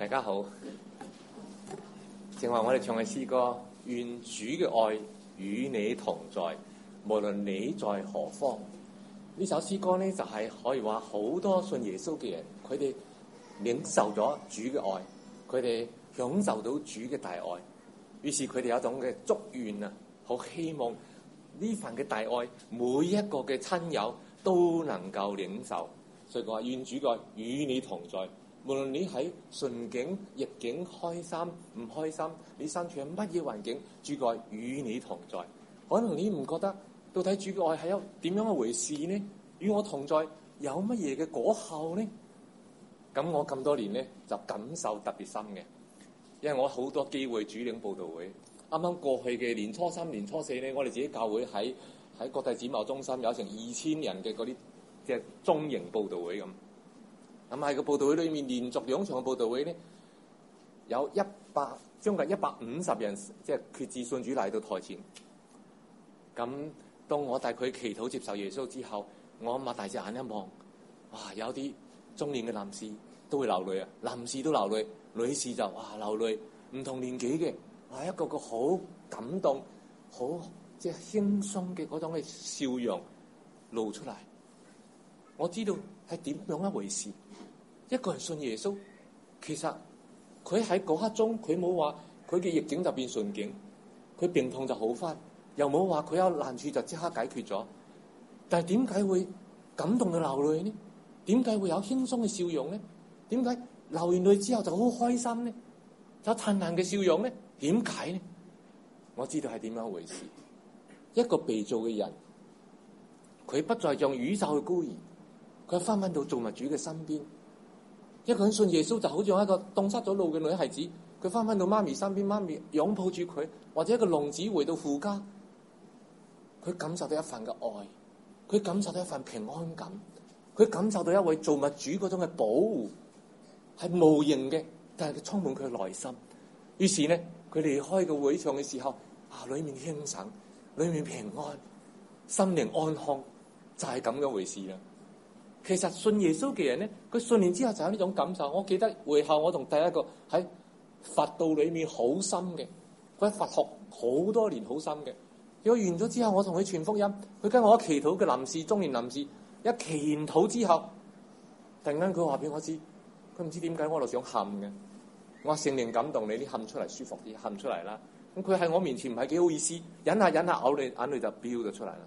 大家好，正話我哋唱嘅詩歌，願主嘅愛與你同在，無論你在何方。呢首詩歌呢，就係可以話好多信耶穌嘅人，佢哋領受咗主嘅愛，佢哋享受到主嘅大愛，於是佢哋有一種嘅祝願啊，好希望呢份嘅大愛，每一個嘅親友都能夠領受。所以佢話願主嘅愛與你同在。無論你喺順境、逆境、開心、唔開心，你身處喺乜嘢環境，主嘅愛與你同在。可能你唔覺得到底主嘅愛係有點樣嘅回事呢？與我同在有乜嘢嘅果效呢？咁我咁多年呢，就感受特別深嘅，因為我好多機會主領佈道會。啱啱過去嘅年初三、年初四呢，我哋自己教會喺國際展貿中心有成2000人嘅嗰啲即係中型佈道會咁。咁喺個佈道會裏面，連續2場嘅佈道會呢，有將近150人即係決志信主嚟到台前。咁當我帶佢祈禱接受耶穌之後，我擘大隻眼一望，哇！有啲中年嘅男士都會流淚啊，男士都流淚，女士就哇流淚，唔同年紀嘅，哇一個個好感動，好即係輕鬆嘅嗰種嘅笑容露出嚟。我知道係點樣一回事。一個人信耶穌，其實佢喺嗰刻中，佢冇話佢嘅逆境就變順境，佢病痛就好返，又冇話佢有難處就即刻解決咗。但係點解會感動到流淚呢？點解會有輕鬆嘅笑容呢？點解流完淚之後就好開心呢？有燦爛嘅笑容呢？點解呢？我知道係點樣一回事。一個被造嘅人，佢不再像宇宙嘅孤兒，佢返到造物主嘅身邊。一個人信耶穌就好似一個蕩失咗路嘅女孩子，佢翻到媽咪身邊，媽咪擁抱住佢，或者一個浪子回到父家，佢感受到一份嘅愛，佢感受到一份平安感，佢感受到一位造物主嗰種嘅保護，係無形嘅，但係佢充滿佢嘅內心。於是呢，佢離開個會場嘅時候，裏面輕省，裏面平安，心靈安康，就係咁嘅回事啦。其實信耶穌嘅人呢，佢信完之後就有呢種感受。我記得會後我同第一個喺佛道裏面好深嘅，佢喺佛學好多年好深嘅。佢完咗之後，我同佢傳福音，佢跟我祈禱嘅男士，中年男士，一祈完禱之後，突然間佢話俾我知，佢唔知點解我喺度想喊嘅。我話聖靈感動你，啲喊出嚟舒服啲，喊出嚟啦。咁佢喺我面前唔係幾好意思，忍下眼淚就飆咗出嚟啦。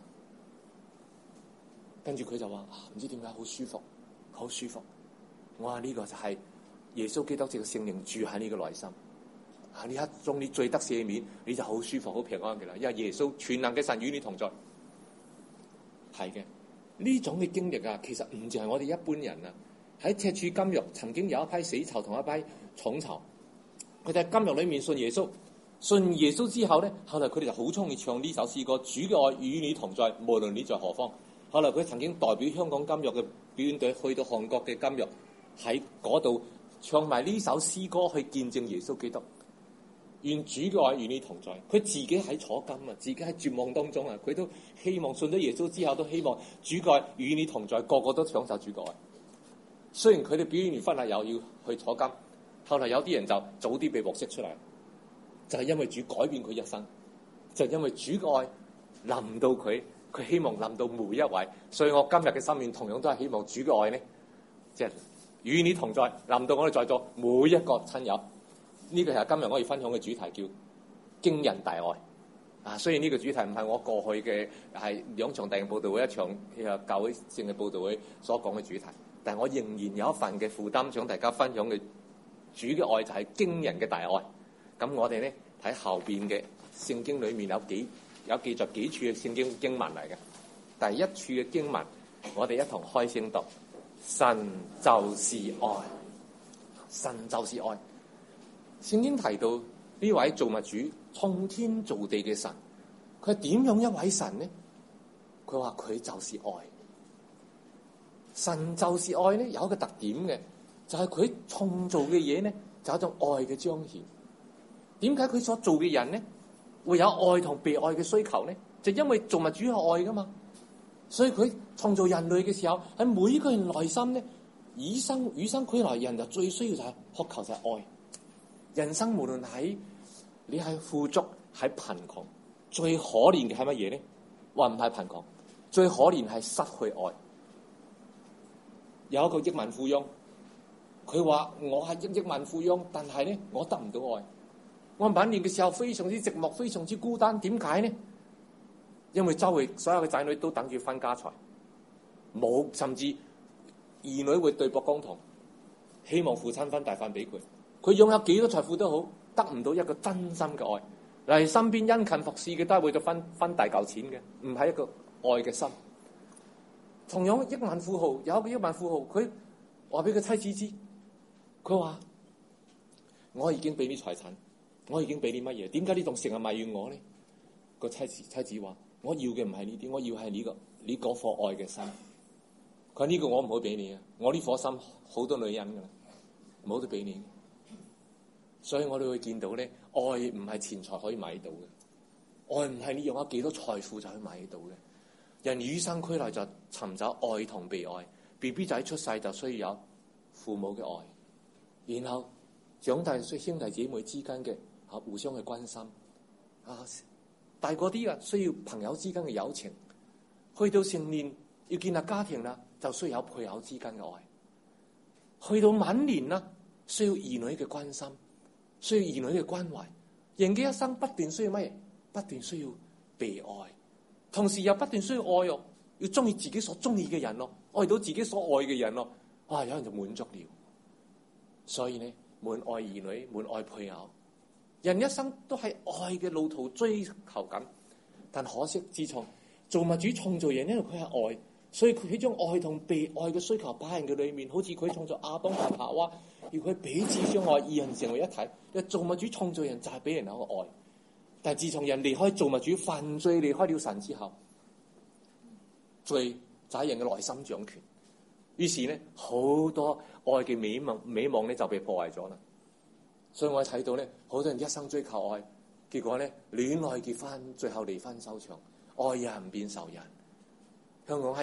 跟住佢就話唔知點解好舒服，好舒服。我話呢個就係耶穌基督藉個聖靈住喺你嘅內心。呢一種你罪得赦免，你就好舒服、好平安嘅啦。因為耶穌全能嘅神與你同在。係嘅，呢種嘅經歷啊，其實唔淨係我哋一般人啊。喺赤柱監獄曾經有一批死囚同一批重囚，佢哋喺監獄裏面信耶穌。信耶穌之後咧，後來佢哋就好中意唱呢首詩歌：主嘅愛與你同在，無論你在何方。後來佢曾經代表香港監獄嘅表演隊去到韓國嘅監獄，喺嗰度唱埋呢首詩歌去見證耶穌基督。願主嘅愛與你同在。佢自己喺坐監啊，自己喺絕望當中啊，佢都希望信咗耶穌之後，都希望主嘅愛與你同在，個個都享受主嘅愛。雖然佢哋表演完婚禮又要去坐監，後來有啲人就早啲被獲釋出嚟，就係因為主改變佢一生，就係因為主嘅愛臨到佢。佢希望臨到每一位，所以我今日嘅心願同樣都係希望主嘅愛呢，即係與你同在，臨到我哋在座每一個親友。呢個係今日我要分享嘅主題，叫驚人大愛。雖然呢個主題唔係我過去嘅係2場大型佈道會，一場教會性嘅佈道會所講嘅主題，但係我仍然有一份嘅負擔，想大家分享嘅主嘅愛就係驚人嘅大愛。咁我哋呢睇後邊嘅聖經裏面有記載幾處嘅聖經文嚟嘅。第一處嘅經文，我哋一同開聲讀：神就是愛，神就是愛。聖經提到呢位造物主創天造地嘅神，佢係點樣一位神呢？佢話佢就是愛。神就是愛呢，有一個特點嘅，就係佢創造嘅嘢呢，就係一種愛嘅彰顯。點解佢所做嘅人呢，會有愛同被愛嘅需求呢？就因為造物主係愛噶嘛，所以佢創造人類嘅時候，喺每一個人內心呢， 與生俱來人就最需要就係渴求就係愛。人生無論你係富足喺貧窮，最可憐嘅係乜嘢咧？話唔係貧窮，最可憐係失去愛。有一個億萬富翁，佢話我係億萬富翁，但係咧我得唔到愛。我晚年嘅時候非常之寂寞，非常之孤單。點解呢？因為周圍所有嘅仔女都等住分家財，冇，甚至兒女會對簿公堂，希望父親分大份俾佢。佢擁有幾多財富都好，得唔到一個真心嘅愛。嚟身邊殷勤服侍嘅都係為咗分大嚿錢嘅，唔係一個愛嘅心。同樣億萬富豪，有一個億萬富豪，佢話俾佢妻子知，佢話我已經俾你財產，我已經俾你乜嘢？點解你仲成日埋怨我呢？個妻子話：我要嘅唔係呢啲，我要係你嗰顆愛嘅心。佢話呢個我唔好俾你啊！我呢顆心好多女人噶啦，唔好都俾你。所以我哋會見到咧，愛唔係錢財可以買到嘅，愛唔係你用咗幾多財富就可以買到嘅。人與生俱來就尋找愛同被愛。BB 仔出世就需要有父母嘅愛，然後長大需要兄弟姐妹之間嘅互相嘅關心。大個啲啊，需要朋友之間嘅友情。去到成年要建立家庭啦，就需要有配偶之間嘅愛。去到晚年啦，需要兒女嘅關心，需要兒女嘅關懷。人嘅一生不斷需要乜嘢？不斷需要被愛，同時又不斷需要愛哦，要中意自己所中意嘅人咯，愛到自己所愛嘅人咯。有人就滿足了。所以呢，滿愛兒女，滿愛配偶。人一生都喺愛嘅路途追求緊，但可惜自從造物主創造人，因為佢係愛，所以佢將愛同被愛嘅需求擺喺佢裏面。好似佢創造亞當同夏娃，要佢彼此相愛，二人成為一體。因為造物主創造人就係俾人有個愛，但係自從人離開造物主，犯罪離開了神之後，罪就喺人嘅內心掌權。於是呢，好多愛嘅美夢咧就被破壞咗啦。所以我睇到咧，好多人一生追求愛，結果咧戀愛結婚，最後離婚收場，愛人變仇人。香港喺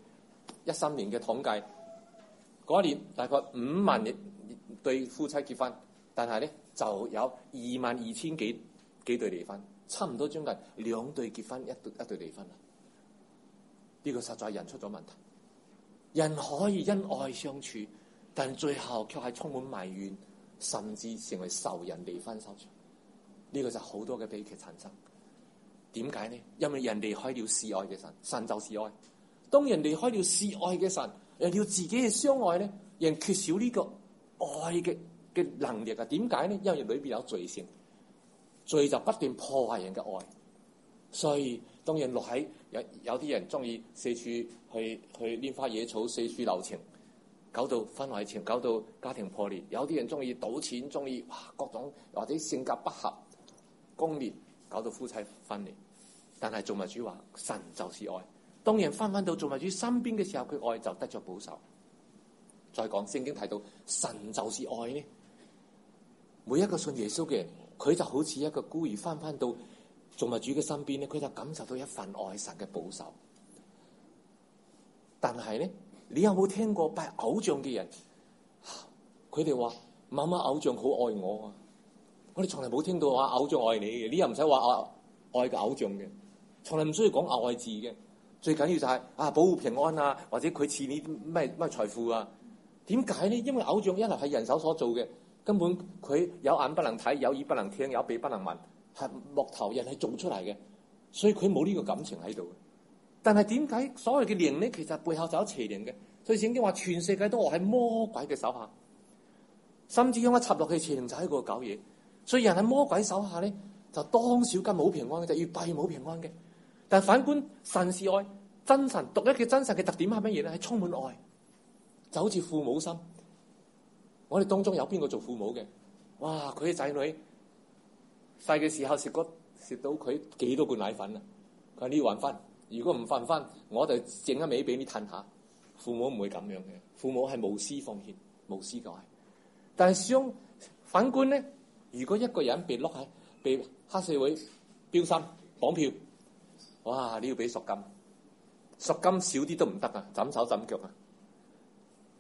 2013年嘅統計，嗰一年大概5萬對夫妻結婚，但係咧就有22,000幾對離婚，差唔多將近2對結婚，一對離婚啦。呢個實在人出咗問題。人可以因愛相處，但最後卻係充滿埋怨，甚至成為仇人，離婚收場。呢個就好多嘅悲劇產生。點解呢？因為人離開了示愛嘅神，神就是愛。當人離開了示愛嘅神，人要自己嘅相愛呢，人缺少呢個愛嘅能力啊。點解呢？因為裏邊有罪性，罪就不斷破壞人嘅愛。所以當人落喺有啲人中意四處去拈花惹草，四處留情，搞到婚外情，搞到家庭破裂。有啲人中意賭錢，中意各種或者性格不合、攻烈，搞到夫妻分離。但係造物主話神就是愛。當人翻到造物主身邊嘅時候，佢愛就得咗保守。再講聖經提到神就是愛呢，每一個信耶穌嘅人，佢就好似一個孤兒翻到造物主嘅身邊咧，佢就感受到一份愛神嘅保守。但係咧，你有冇聽過拜偶像嘅人？佢哋話某某偶像好愛我啊！我哋從來冇聽到話偶像愛你嘅，你又唔使話愛個偶像嘅，從來唔需要講愛字嘅。最緊要就係保護平安啊，或者佢賜你咩財富啊？點解呢？因為偶像一嚟係人手所做嘅，根本佢有眼不能睇，有耳不能聽，有鼻不能聞。係木頭人係做出嚟嘅，所以佢冇呢個感情喺度。但係點解所謂嘅靈呢？其實背後就有邪靈嘅。所以聖經話全世界都落喺魔鬼嘅手下，甚至將一插落去邪靈就喺嗰度搞嘢。所以人喺魔鬼手下咧，就當小金冇平安嘅，就越拜冇平安嘅。但係反觀神是愛，真神獨一嘅真神嘅特點係乜嘢咧？係充滿愛，就好似父母心。我哋當中有邊個做父母嘅？哇！佢嘅仔女細嘅時候食到佢幾多罐奶粉啊！佢話你要還翻，如果唔還翻，我就整一味俾你褪下。父母唔會咁樣嘅，父母係無私奉獻、無私嘅愛。但係反觀咧，如果一個人被碌喺被黑社會標心綁票，哇！你要俾贖金少啲都唔得啊！枕手枕腳啊！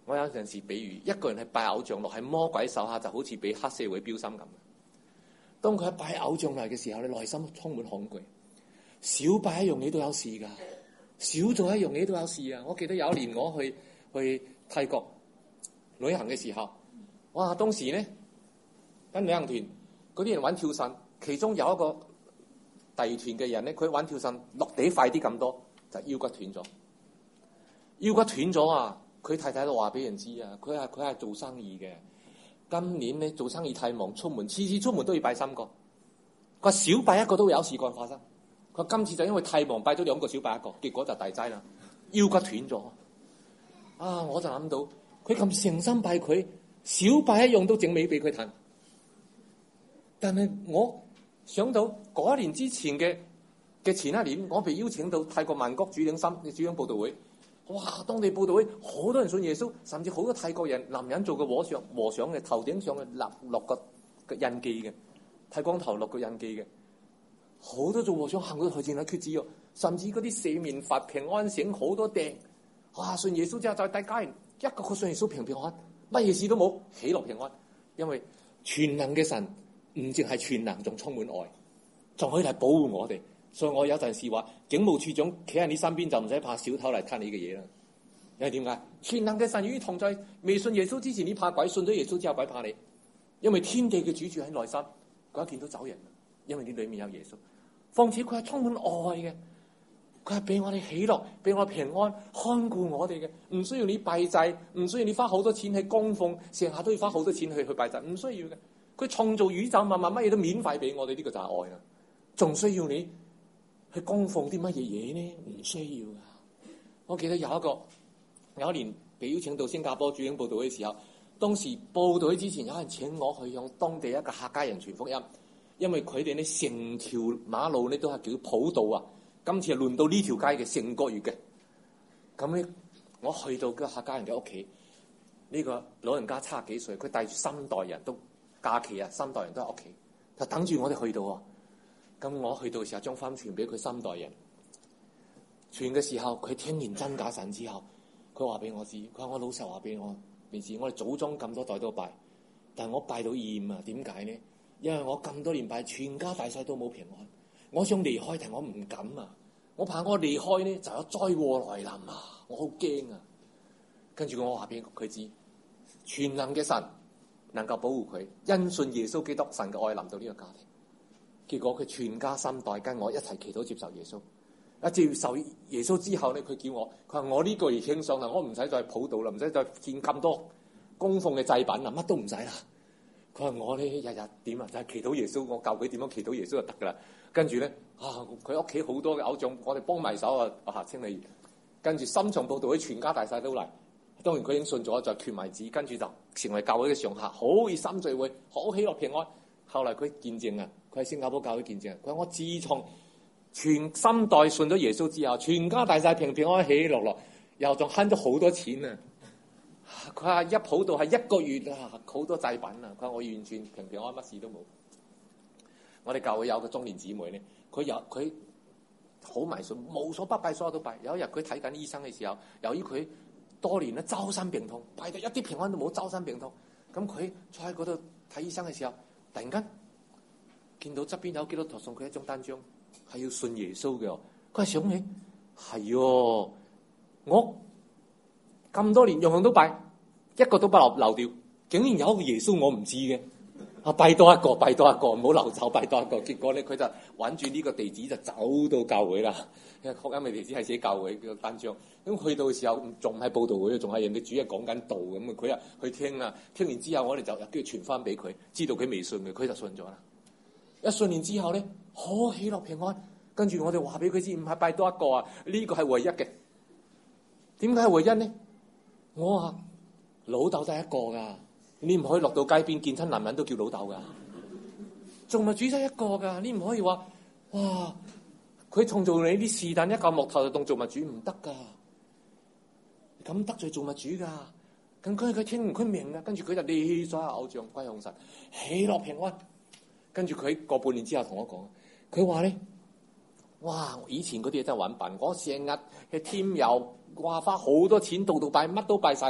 我有陣時比喻，一個人係拜偶像落喺魔鬼手下，就好似俾黑社會標心咁。當佢喺拜偶像嚟嘅時候，你內心充滿恐懼。少拜一樣嘢都有事㗎，少做一樣嘢都有事啊！我記得有一年我去泰國旅行嘅時候，哇！當時咧跟旅行團嗰啲人玩跳繩，其中有一個第二團嘅人咧，佢玩跳繩落地快啲咁多，就腰骨斷咗。腰骨斷咗啊！佢太太都話俾人知啊，佢係做生意嘅。今年咧做生意太忙，出門次次出門都要拜3個。佢話少拜一個都會有事幹發生。佢話今次就因為太忙，拜咗2個，少拜1個，結果就大劑啦，腰骨斷咗。啊！我就諗到佢咁誠心拜佢，少拜一樣都整尾俾佢彈。但係我想到嗰一年之前嘅前一年，我被邀請到泰國曼谷主領佈道會。哇！當地佈道會好多人信耶穌，甚至好多泰國人男人做個和尚嘅頭頂上嘅落個印記嘅，剃光頭落個印記嘅，好多做和尚行到台前係決志喎，甚至嗰啲四面佛平安繩好多掟。哇！信耶穌之後就大家人一個信耶穌平安，乜嘢事都冇，喜樂平安。因為全能嘅神唔淨係全能，仲充滿愛，仲可以嚟保護我哋。所以我有陣時話，警務處長企喺你身邊就唔使怕小偷嚟吞你嘅嘢啦。因為點解？全能嘅神與你同在。未信耶穌之前你怕鬼，信咗耶穌之後鬼怕你。因為天地嘅主住喺內心，佢一見到走人，因為你裏面有耶穌。況且佢係充滿愛嘅，佢係俾我哋喜樂，俾我哋平安，看顧我哋嘅，唔需要你拜祭，唔需要你花好多錢去供奉，成下都要花好多錢去拜祭，唔需要嘅。佢創造宇宙萬物，乜嘢都免費俾我哋，呢個就係愛啦。仲需要你去供奉啲乜嘢嘢呢？唔需要噶。我記得有一年被邀請到新加坡主領佈道會嘅時候，當時佈道會之前有人請我去向當地一個客家人傳福音，因為佢哋呢成條馬路呢都係叫普道啊。今次係輪到呢條街嘅成個月嘅。咁咧，我去到個客家人嘅屋企，呢個老人家70幾歲，佢帶住3代人都假期啊，3代人都喺屋企，就等住我哋去到。咁我去到嘅時候，將翻傳俾佢3代人。傳嘅時候，佢聽完真假神之後，佢話俾我知，佢話我老實話俾我知，我哋祖宗咁多代都拜，但係我拜到厭啊！點解呢？因為我咁多年拜，全家大細都冇平安。我想離開，但我唔敢啊！我怕我離開呢，就有災禍來臨啊！我好驚啊！跟住我話俾佢知，全能嘅神能夠保護佢，因信耶穌基督，神嘅愛臨到呢個家庭。結果佢全家3代跟我一齊祈禱接受耶穌。接受耶穌之後咧，佢叫我，佢話我呢個月慶上啦，我唔使再普道啦，唔使再獻咁多供奉嘅祭品啦，乜都唔使啦。佢話我咧日日點啊，就係祈禱耶穌，我教佢點樣祈禱耶穌就得噶啦。跟住咧佢屋企好多嘅偶像，我哋幫埋手啊，清理。跟住深場佈道會全家大細都嚟。當然佢已經信咗，就決埋子，跟住就成為教會嘅常客，好熱心聚會，好喜樂平安。後來佢見證啊，佢喺新加坡教會見證，佢話我自從全3代信咗耶穌之後，全家大細平平安喜喜樂樂，又仲慳咗好多錢啊！佢話一普道係1個月啊，好多祭品啊！佢話我完全平平安，乜事都冇。我哋教會有個中年姊妹咧，佢好迷信，無所不拜，所有都拜。有一日佢睇緊醫生嘅時候，由於佢多年咧周身病痛，拜到一啲平安都冇，周身病痛。咁佢坐喺嗰度睇醫生嘅時候，突然間見到側邊有基督徒送佢一張單張，係要信耶穌嘅。佢係想起係我咁多年樣樣都拜，一個都不漏掉，竟然有一個耶穌我唔知嘅。拜多一個，唔好流走，拜多一個。結果咧，佢就揾住呢個地址就走到教會啦。因為福音嘅地址係寫教會嘅單張。咁去到嘅時候，仲係佈道會，仲係人哋主日講緊道咁啊。佢啊去聽啊，聽完之後我哋就跟住傳翻俾佢，知道佢未信嘅，佢就信咗啦。一信完之後咧，好喜樂平安。跟住我哋話俾佢知，唔係拜多一個啊，呢個係唯一嘅。點解係唯一呢？我話老豆得一個噶。你唔可以落到街邊見親男人都叫老豆噶，仲咪主宰一個噶？你唔可以話哇，佢創造你啲是但一嚿木頭就當造物主，唔得噶，咁得罪造物主噶。咁佢聽完佢明啊，跟住佢就離咗偶像歸向神，喜樂平安。跟住佢過半年之後同我講，佢話咧，哇，以前嗰啲嘢真係揾笨，我成日去添油，哇，花好多錢度拜，乜都拜晒。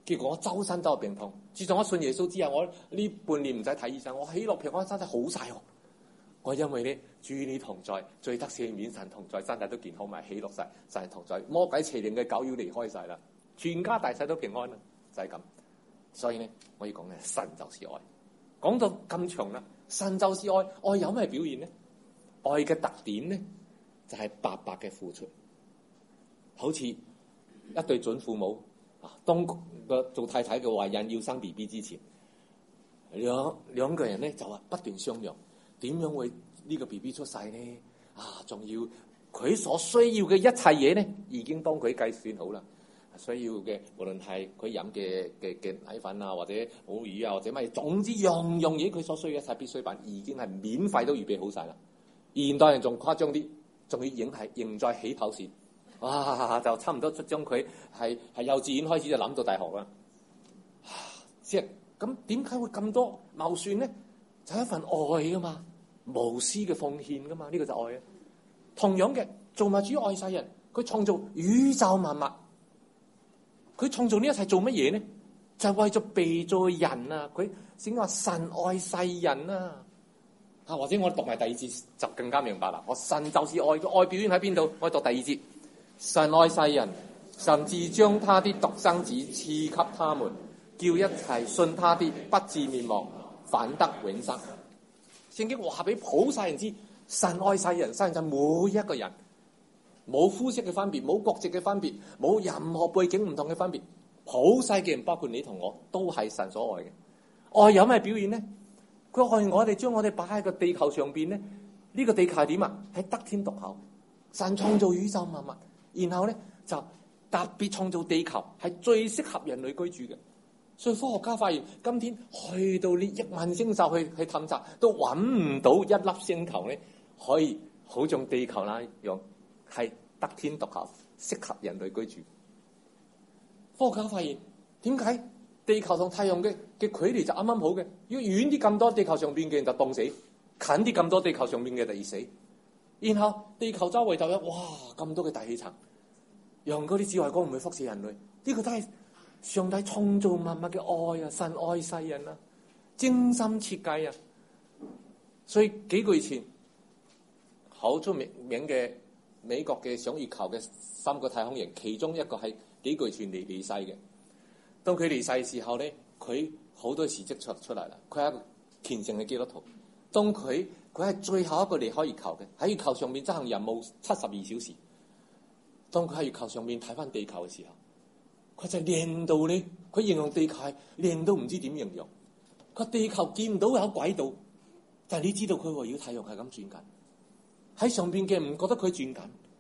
結果我周身都有病痛。自從我信耶穌之後，我呢半年唔使睇醫生，我喜樂平安，身體好晒喎。我因為咧，主與你同在，罪得赦免，神同在，身體都健康埋，喜樂晒，神同在，魔鬼邪靈嘅攪擾離開晒啦，全家大細都平安啦，就係咁。所以咧，我要講嘅神就是愛。講到咁長啦，神就是愛，愛有咩表現呢？愛嘅特點咧，就係白白嘅付出，好似一對準父母啊，當個做太太嘅懷孕要生 BB 之前，兩個人咧就話不斷商量。點樣會呢個 BB 出世呢？啊，仲要佢所需要嘅一切嘢呢，已經幫佢計算好啦。需要嘅無論係佢飲嘅奶粉啊，或者母乳啊，或者乜嘢，總之樣樣嘢佢所需要嘅一切必需品，已經係免費都預備好晒啦。現代人仲誇張啲，仲要贏在起跑線，哇！就差唔多將佢係幼稚園開始就諗到大學啦。即係咁點解會咁多謀算呢？就係一份愛噶嘛。無私嘅奉獻噶嘛，呢個就愛啊！同樣嘅，造物主愛世人，佢創造宇宙萬物，佢創造呢一切做乜嘢呢？就係為咗被造人啊！佢先話神愛世人啊！或者我讀埋第二節就更加明白啦。我神就是愛，個愛表現喺邊度？我讀第二節，神愛世人，甚至將他的獨生子賜給他們，叫一切信他的不至滅亡，反得永生。聖經話俾普世人知，神愛世人，世人就每一個人，冇膚色嘅分別，冇國籍嘅分別，冇任何背景唔同嘅分別，普世嘅人包括你同我，都係神所愛嘅。愛有咩表現呢？佢愛我哋，將我哋擺喺個地球上邊呢？呢個地球係點啊？係得天獨厚，神創造宇宙萬物，然後咧就特別創造地球，係最適合人類居住嘅。所以科學家發現，今天去到呢億萬星宿去探測，都揾唔到一粒星球咧，可以好像地球那樣係得天獨厚，適合人類居住。科學家發現，點解地球同太陽嘅距離就啱啱好嘅？要遠啲咁多，地球上邊嘅人就凍死；近啲咁多，地球上邊嘅就死。然後地球周圍就有哇咁多嘅大氣層，讓嗰啲紫外光唔會輻射人類。呢個都係上帝創造萬物嘅愛啊！神愛世人啊，精心設計啊！所以幾個月前，好出名嘅美國嘅上月球嘅3個太空人，其中一個係幾個月前離世嘅。當佢離世嘅時候咧，佢好多事蹟出嚟啦。佢係一個虔誠嘅基督徒。當佢係最後一個離開月球嘅，喺月球上面執行任務72小時。當佢喺月球上面睇翻地球嘅時候，佢就靚到咧，佢形容地球係靚到唔知點形容。佢地球見唔到有軌道，但係你知道佢圍繞太陽係咁轉緊，喺上邊嘅唔覺得佢轉緊。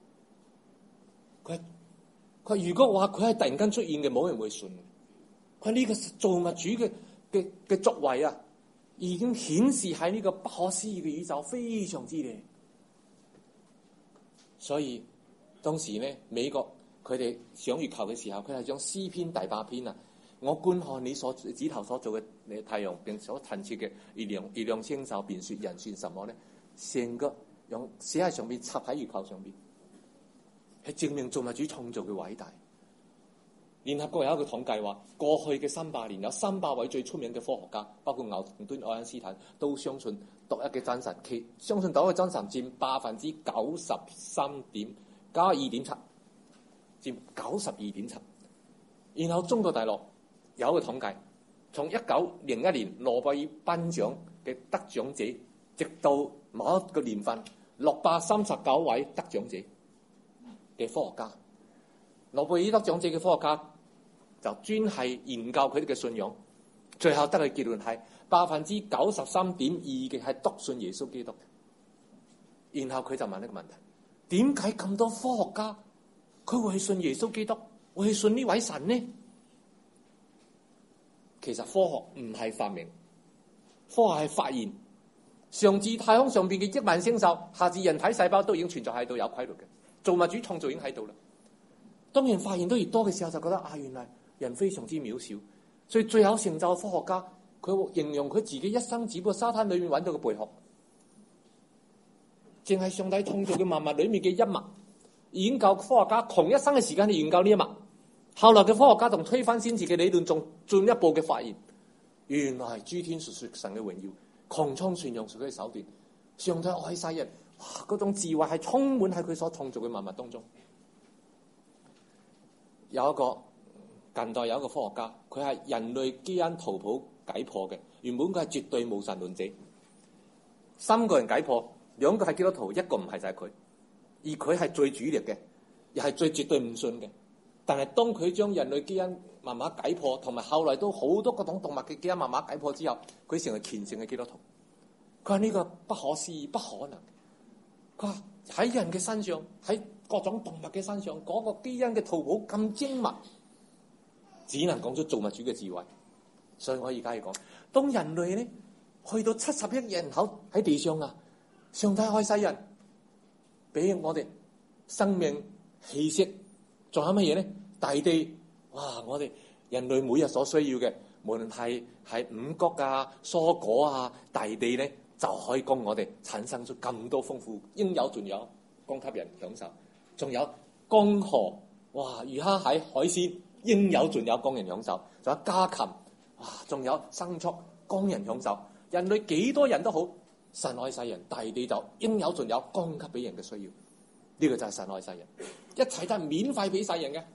佢如果話佢係突然間出現嘅，冇人會信。佢呢個造物主嘅作為啊，已經顯示喺呢個不可思議嘅宇宙非常之靚。所以當時咧，美國佢哋上月球嘅時候，佢係將詩篇第8篇啊，我觀看你所指頭所做嘅太陽，並所陳設嘅月亮星宿，便說人算什麼咧？成個用寫喺上邊，插喺月球上邊，係證明造物主創造嘅偉大。聯合國有一個統計話，過去嘅300年有300位最出名嘅科學家，包括牛頓、愛因斯坦，都相信獨一嘅真神，相信獨一嘅真神佔92.7%，佔92.7%。然後中國大陸有一個統計，從1901年諾貝爾頒獎嘅得獎者，直到某一個年份639位得獎者嘅科學家，諾貝爾得獎者嘅科學家就專係研究佢哋嘅信仰，最後得嘅結論係93.2%嘅係篤信耶穌基督。然後佢就問一個問題：點解咁多科學家佢會去信耶穌基督，會去信呢位神呢？其實科學唔係發明，科學係發現，上至太空上邊嘅億萬星宿，下至人體細胞都已經存在喺度，有規律嘅。造物主創造已經喺度啦。當人發現得越多嘅時候，就覺得原來人非常之渺小。所以最有成就嘅科學家，佢形容佢自己一生只不過沙灘裏面揾到個貝殼，淨係上帝創造嘅萬物裏面嘅一物，已經夠科學家窮一生嘅時間去研究呢一物。 後來嘅科學家仲推翻先前嘅理論，仲進一步嘅發現，原來係諸天述說神嘅榮耀，穹蒼傳揚佢嘅手段，上帝愛世人，哇！嗰種智慧係充滿喺佢所創造嘅萬物當中。近代有一個科學家，佢係人類基因圖譜解破嘅，原本佢係絕對無神論者。3個人解破，2個係基督徒，一個唔係，就係佢，而佢係最主力嘅，又係最絕對唔信嘅。但係當佢將人類基因慢慢解破，同埋後來都好多個種動物嘅基因慢慢解破之後，佢成為虔誠嘅基督徒。佢話呢個不可思議，不可能。佢話喺人嘅身上，喺各種動物嘅身上，嗰個基因嘅圖譜咁精密，只能講出造物主嘅智慧。所以我而家要講，當人類呢去到70億人口喺地上啊，上帝愛世人，俾我哋生命氣息，仲有乜嘢呢？大地，哇！我哋人類每日所需要嘅，無論係五穀啊、蔬果啊，大地呢就可以供我哋產生出咁多豐富，應有盡有，供給人享受。仲有江河，哇！魚蝦蟹海鮮，應有盡有，供人享受。仲有家禽，哇！仲有牲畜，供人享受。人類幾多人都好，神愛世人，大地就應有盡有，供給俾人嘅需要。呢個就係神愛世人，一切都係免費俾世人嘅。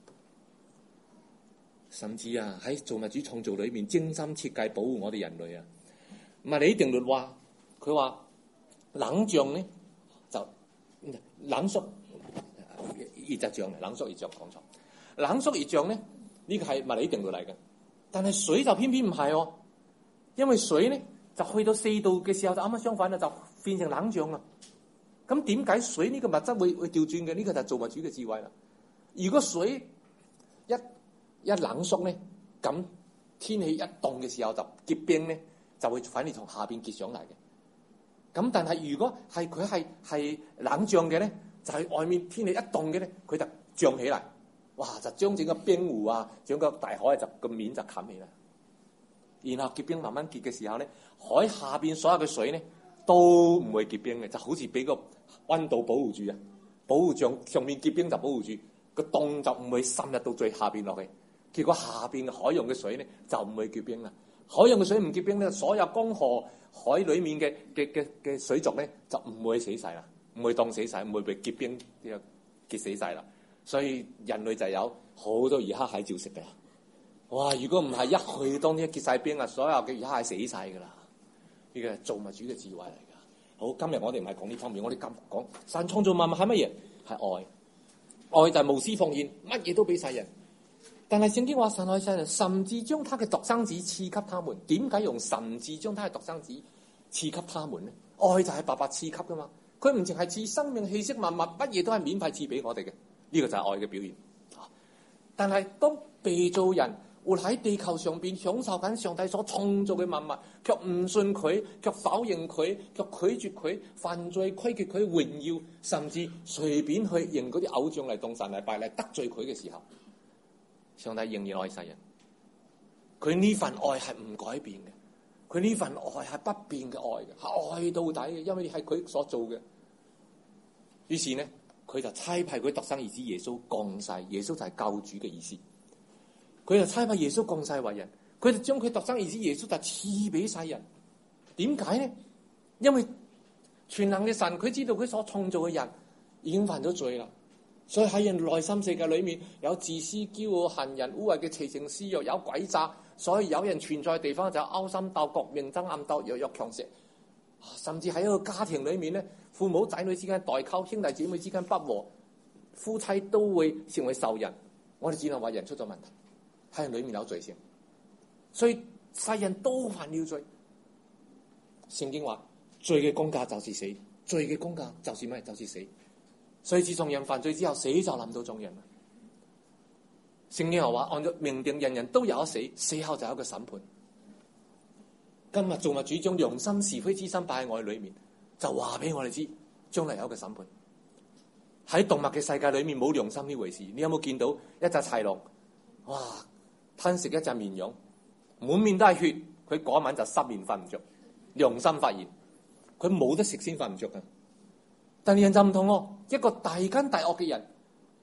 甚至啊，喺造物主創造裏面精心設計保護我哋人類啊。唔係你定律話，佢話冷漲呢就冷縮熱就漲，冷縮熱漲，講錯。冷縮熱漲呢，呢個係物理定律嚟嘅。但係水就偏偏唔係喎，因為水呢就去到4度嘅時候就啱啱相反啦，就變成冷漲啦。咁點解水呢個物質會調轉嘅？呢個就係造物主嘅智慧啦。如果水一冷縮呢，咁天氣一凍嘅時候就結冰呢，就會反而從下邊結上嚟嘅。咁但係如果係佢係冷漲嘅呢，就係外面天氣一凍嘅呢，佢就漲起嚟，哇！就將整個冰湖啊，整個大海就個面就冚起嚟。然後結冰慢慢結嘅時候呢，海下邊所有嘅水呢都唔會結冰嘅，就好似俾個溫度保護住啊，保護上面結冰就保護住，個凍就唔會滲入到最下邊落去。結果下邊嘅海洋嘅水呢就唔會結冰啦。海洋嘅水唔結冰咧，所有江河海裡面嘅水族呢就唔會死晒啦，唔會凍死晒，唔會被結冰結死晒啦。所以人類就有好多魚蝦蟹照食嘅。哇！如果唔係一去當天結晒冰啊，所有嘅魚蝦蟹死晒噶啦。呢個係造物主嘅智慧嚟噶。好，今日我哋唔係講呢方面，我哋今日講神創造萬物係乜嘢？係愛，愛就係無私奉獻，乜嘢都俾晒人。但係聖經話神愛世人，甚至將他嘅獨生子賜給他們。點解用甚至將他嘅獨生子賜給他們呢？愛就係白白賜給噶嘛。佢唔淨係賜生命氣息萬物，乜嘢都係免費賜俾我哋嘅。呢個就係愛嘅表現。但係當被造人活喺地球上邊，享受緊上帝所創造嘅萬物，卻唔信佢，卻否認佢，卻拒絕佢，犯罪虧缺佢榮耀，甚至隨便去認嗰啲偶像嚟當神嚟拜嚟得罪佢嘅時候，上帝仍然愛世人。佢呢份愛係唔改變嘅，佢呢份愛係不變嘅愛嘅，係愛到底嘅，因為係佢所做嘅。於是呢，佢就差派佢獨生兒子耶穌降世，耶穌就係救主嘅意思。佢就差派耶穌降世為人，佢就將佢獨生兒子耶穌就賜俾世人。點解呢？因為全能嘅神，佢知道佢所創造嘅人已經犯咗罪啦，所以喺人內心世界裏面有自私、驕傲、恨人、污穢嘅邪情私欲，有詭詐，所以有人存在嘅地方就勾心鬥角、明爭暗鬥、弱肉強食，甚至喺一個家庭裏面呢，父母仔女之間代溝，兄弟姊妹之間不和，夫妻都會成為仇人。我哋只能話人出咗問題。喺人裏面有罪性，所以世人都犯了罪。聖經話罪嘅工價就是死，罪嘅工價就是咩？就是死。所以自從人犯罪之後，死就臨到眾人。聖經又話按照命定，人人都有一死，死後就有一個審判。今日造物主將良心是非之心擺喺我哋裏面，就話俾我哋知，將來有一個審判。喺動物嘅世界裏面冇良心呢回事。你有冇見到一隻豺狼？哇！吞食一隻綿羊，滿面都係血，佢嗰晚就失眠瞓唔着，良心發現，佢冇得食先瞓唔着㗎。但係人就唔同喎，一個大奸大惡嘅人，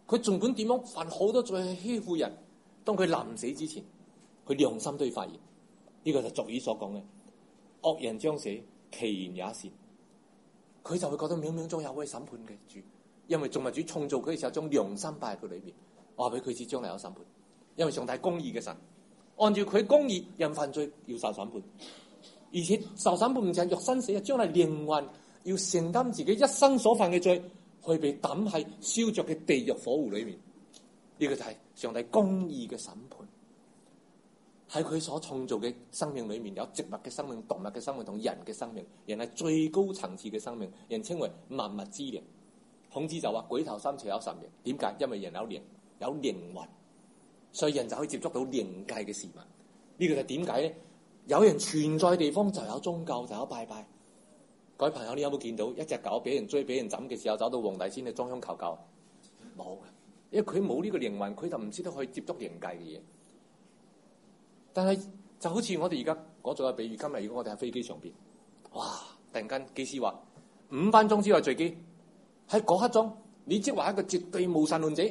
佢儘管點樣犯好多罪去欺負人，當佢臨死之前，佢良心都要發現。呢個就俗語所講嘅惡人將死，其言也善。佢就會覺得冥冥中有位審判嘅主，因為造物主創造佢嘅時候將良心擺喺佢裏邊，話俾佢知將來有審判。因為上帝係公義嘅神，按照佢公義，人犯罪要受審判，而且受審判唔淨係肉身死啊，將來靈魂要承擔自己一生所犯嘅罪，去被抌喺燒着嘅地獄火湖裏面。呢個就係上帝公義嘅審判。喺佢所創造嘅生命裏面，有植物嘅生命、動物嘅生命同人嘅生命。人係最高層次嘅生命，人稱為萬物之靈。孔子就話舉頭三尺有神明。點解？因為人有靈魂，所以人就可以接觸到靈界嘅事物。呢個就係點解咧？有人存在嘅地方就有宗教，就有拜拜。各位朋友，你有冇見到一隻狗俾人追、俾人斬嘅時候，走到皇帝先去裝香求救？冇嘅，因為佢冇呢個靈魂，佢就唔知得去接觸靈界嘅嘢。但係就好似我哋而家講咗個比喻，今日如果我哋喺飛機上邊，哇！突然間機師話5分鐘之內墜機，喺嗰刻鐘，你即話一個絕對無神論者，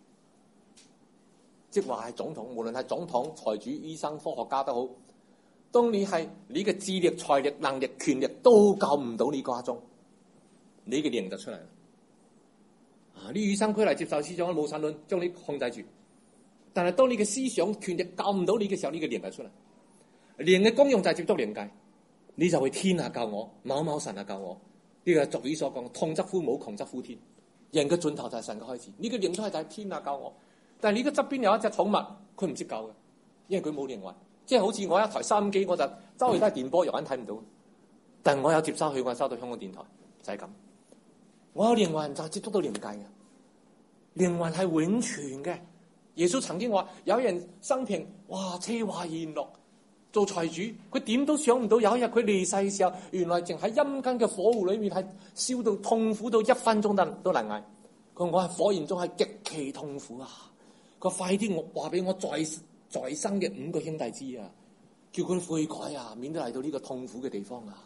即話係總統，無論係總統、財主、醫生、科學家都好，當你係你嘅智力、財力、能力、權力都救唔到你嗰刻鐘，你嘅靈就出嚟啦。啲與生俱來接受思想嘅無神論將你控制住。但係當你嘅思想權力救唔到你嘅時候，呢個靈就出嚟。靈嘅功用就係接觸靈界，你就會天下救我，某某神啊救我。呢個係俗語所講，痛則夫母，窮則夫天。人嘅盡頭就係神嘅開始。呢個靈都係就係天下救我。但係你嘅側邊有一隻寵物，佢唔識救嘅，因為佢冇靈魂。即係好似我一台收音機，我就周圍都係電波，肉眼睇唔到。但係我有接收器，我收到香港電台，就係咁。我有靈魂就係接觸到靈界嘅，靈魂係永存嘅。耶穌曾經話：有人生平哇奢華宴樂，做財主，佢點都想唔到有一日佢離世嘅時候，原來淨喺陰間嘅火湖裏面係燒到痛苦到1分鐘都難捱。佢話我喺火焰中係極其痛苦啊！佢話快啲我話俾我在生嘅5個兄弟知啊，叫佢悔改啊，免得嚟到呢個痛苦嘅地方啊！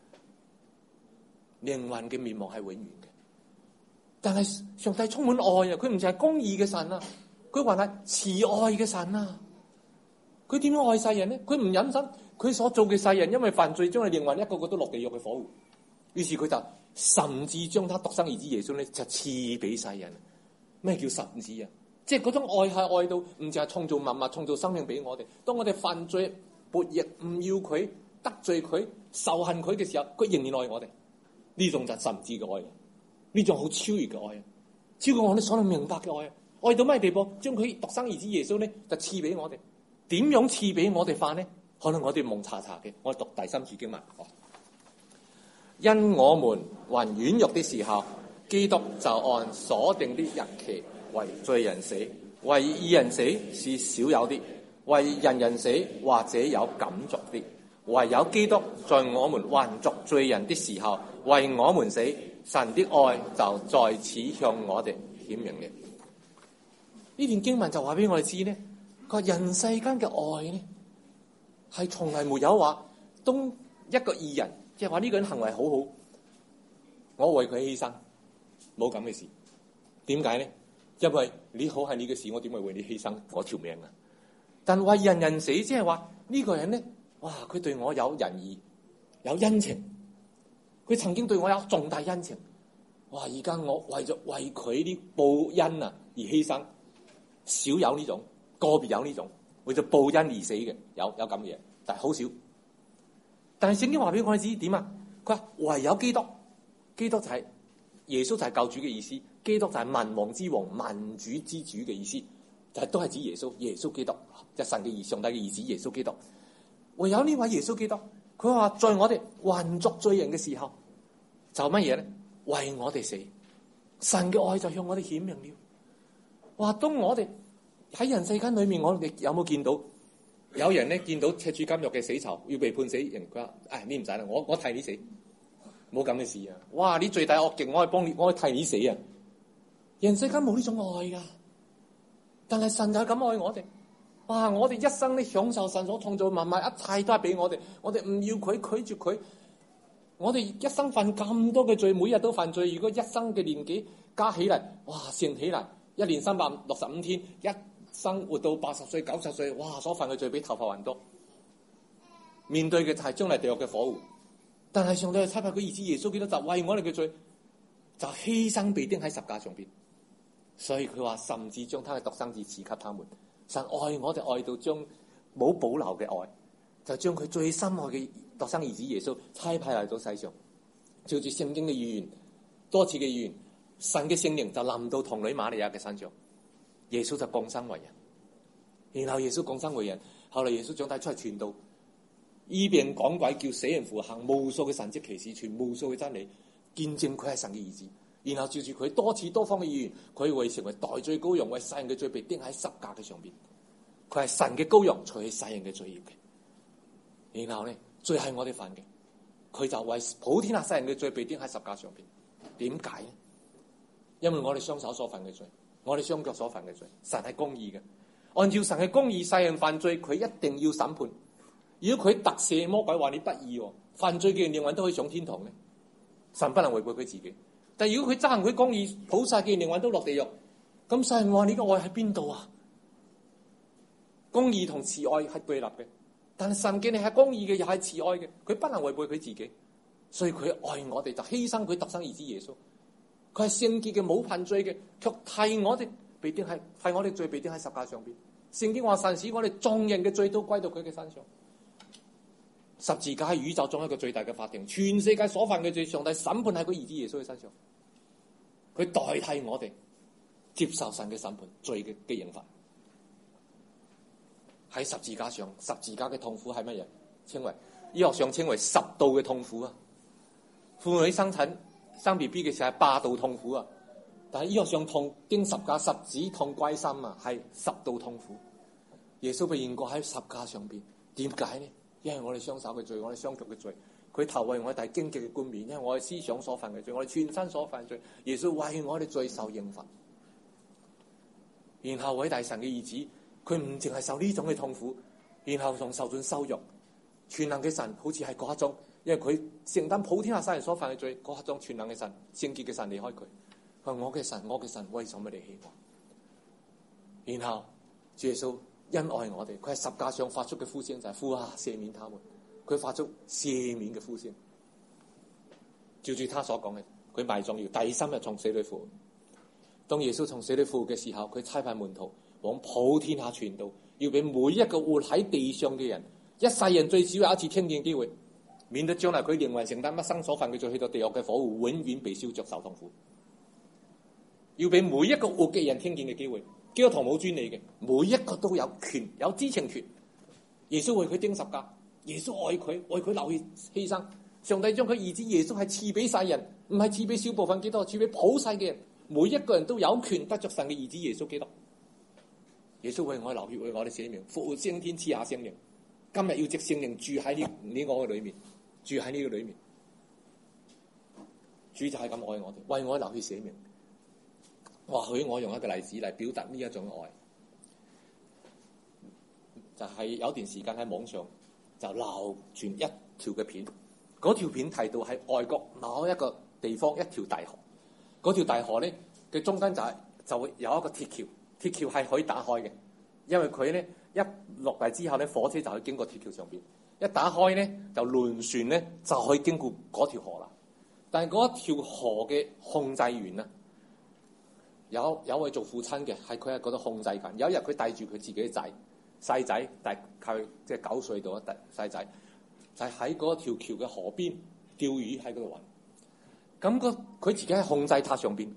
靈魂嘅面目係永遠嘅，但係上帝充滿愛啊！佢唔淨係公義嘅神啊！佢還係慈愛嘅神啊！佢點樣愛世人呢？佢唔忍心佢所做嘅世人因為犯罪將佢靈魂一個個都落地獄嘅火湖，於是佢就甚至將他獨生兒子耶穌咧就賜俾世人。咩叫甚至啊？即係嗰種愛係愛到唔淨係創造萬物、創造生命俾我哋。當我哋犯罪、悖逆、唔要佢、得罪佢、仇恨佢嘅時候，佢仍然愛我哋。呢種就係甚至嘅愛，呢種好超越嘅愛，超過我哋所能明白嘅愛。愛到咩地步？將佢獨生兒子耶穌咧，就賜俾我哋。點樣賜俾我哋法呢？可能我哋蒙查查嘅。我哋讀第3節經文。因我們還軟弱的時候，基督就按所定的日期為罪人死，為義人死是少有的，為人死或者有感觸的。唯有基督在我們還作罪人的時候為我們死，神的愛就在此向我哋顯明嘅。呢段經文就話俾我哋知呢，佢話人世間嘅愛呢，係從來沒有話當一個義人，即係話呢個人行為好好，我為佢犧牲，冇咁嘅事。點解呢？因為你好係你嘅事，我點會為你犧牲我條命啊？但為人死，即係話呢個人呢，哇！佢對我有仁義，有恩情，佢曾經對我有重大恩情，哇！而家我為佢啲報恩啊而犧牲。少有呢種，個別有呢種為咗報恩而死嘅，有咁嘅嘢，但係好少。但係聖經話俾我哋知點啊？佢話唯有基督，基督就係耶穌就係救主嘅意思，基督就係萬王之王、萬主之主嘅意思，就係都係指耶穌基督，就係神嘅兒、上帝嘅兒子耶穌基督。唯有呢位耶穌基督，佢話在我哋還作罪人嘅時候，就乜嘢咧？為我哋死，神嘅愛就向我哋顯明了。哇！當我哋喺人世間裏面，我哋有冇見到有人咧見到赤柱監獄嘅死囚要被判死刑，佢話：你唔使啦，我替你死，冇咁嘅事啊！哇！你罪大惡極，我係幫你，我係替你死啊！人世間冇呢種愛噶，但係神就係咁愛我哋。哇！我哋一生咧享受神所創造萬物，一切都係俾我哋，我哋唔要佢，拒絕佢。我哋一生犯咁多嘅罪，每日都犯罪。如果一生嘅年紀加起嚟，哇，乘起嚟 1年365天，一生活到80歲、90歲，哇！所犯嘅罪比頭髮還多。面對嘅就係將來地獄嘅火湖。但係上帝差派佢兒子耶穌基督就為我哋嘅罪，就犧牲被釘喺十架上邊。所以佢話甚至將他嘅獨生子賜給他們。神愛我哋愛到將冇保留嘅愛，就將佢最深愛嘅獨生兒子耶穌差派嚟到世上，照住聖經嘅預言，多次嘅預言，神嘅聖靈就臨到童女瑪利亞嘅身上，耶穌就降生為人。然後耶穌降生為人，後來耶穌長大出嚟傳道，醫病趕鬼，叫死人復活，行無數嘅神蹟奇事，傳無數嘅真理，見證佢係神嘅兒子。然後照住佢多次多方嘅預言，佢會成為代罪羔羊，為世人嘅罪被釘喺十架嘅上邊。佢係神嘅羔羊，除去世人嘅罪孽嘅。然後咧，罪係我哋犯嘅，佢就為普天下世人嘅罪被釘喺十架上邊。點解咧？因為我哋雙手所犯嘅罪，我哋雙腳所犯嘅罪，神係公義嘅。按照神嘅公義，世人犯罪，佢一定要審判。如果佢特赦魔鬼話你不義，犯罪嘅人靈魂都可以上天堂嘅，神不能違背佢自己。但如果佢執行佢公義，普世嘅靈魂都落地獄，咁世人話你個愛喺邊度啊？公義同慈愛係對立嘅，但係神嘅你係公義嘅，又係慈愛嘅，佢不能違背佢自己，所以佢愛我哋就犧牲佢獨生兒子耶穌。佢係聖潔嘅，冇犯罪嘅，卻替我哋被釘喺替我哋罪被釘喺十架上邊。聖經話神使我哋眾人嘅罪都歸到佢嘅身上。十字架係宇宙中一個最大嘅法庭，全世界所犯嘅罪，上帝審判喺佢兒子耶穌嘅身上，佢代替我哋接受神嘅審判，罪嘅刑罰。喺十字架上，十字架嘅痛苦係乜嘢？稱為醫學上稱為10道嘅痛苦啊！婦女生 B B 嘅時候係8道痛苦啊！但係醫學上痛經十架十指痛歸心啊，係10道痛苦。耶穌被懸掛喺十架上邊，點解呢？因為我哋雙手嘅罪，我哋雙腳嘅罪，佢投為我哋係荊棘嘅冠冕，因為我哋思想所犯嘅罪，我哋全身所犯嘅罪，耶穌為我哋罪受刑罰。然後偉大神嘅兒子，佢唔淨係受呢種嘅痛苦，然後仲受盡羞辱。全能嘅神好似係嗰一種，因為佢承擔普天下世人所犯嘅罪，嗰一種全能嘅神、聖潔嘅神離開佢，佢話我嘅神，我嘅神，為什麼你棄我？然後主耶穌因愛我哋，佢喺十架上發出嘅呼聲就係父啊，赦免他們。佢發出赦免嘅呼聲，照住他所講嘅，佢埋葬要第3日從死裏復活。當耶穌從死裏復活嘅時候，佢差派門徒往普天下傳道，要俾每一個活喺地上嘅人，一世人最少有一次聽見機會，免得將來佢認為承擔一生所犯嘅罪，去到地獄嘅火湖，永遠被燒着受痛苦。要俾每一個活嘅人聽見嘅機會。基督徒冇專利嘅，每一個都有權，有知情權。耶穌為佢釘十架，耶穌愛佢，為佢流血犧牲。上帝將佢兒子耶穌係賜俾世人，唔係賜俾少部分基督徒，賜俾普世嘅人。每一個人都有權得着神嘅兒子耶穌基督。耶穌為我流血，為我哋捨命，復活升天，賜下聖靈。今日要藉聖靈住喺呢個嘅裏面，住喺呢個裏面。主就係咁愛我哋，為我流血捨命。或許我用一個例子嚟表達呢一種愛，就係有段時間喺網上就流傳一條嘅片，嗰條片提到喺外國某一個地方一條大河，嗰條大河咧嘅中間就會有一個鐵橋，鐵橋係可以打開嘅，因為佢咧一落嚟之後咧，火車就可以經過鐵橋上邊，一打開咧就輪船咧就可以經過嗰條河啦。但係嗰一條河嘅控制員啊，有位做父親嘅，係佢喺嗰度控制緊。有一日佢帶住佢自己嘅細仔，大概即係9歲到一細仔，就喺嗰條橋嘅河邊釣魚喺嗰度玩。咁佢自己喺控制塔上邊，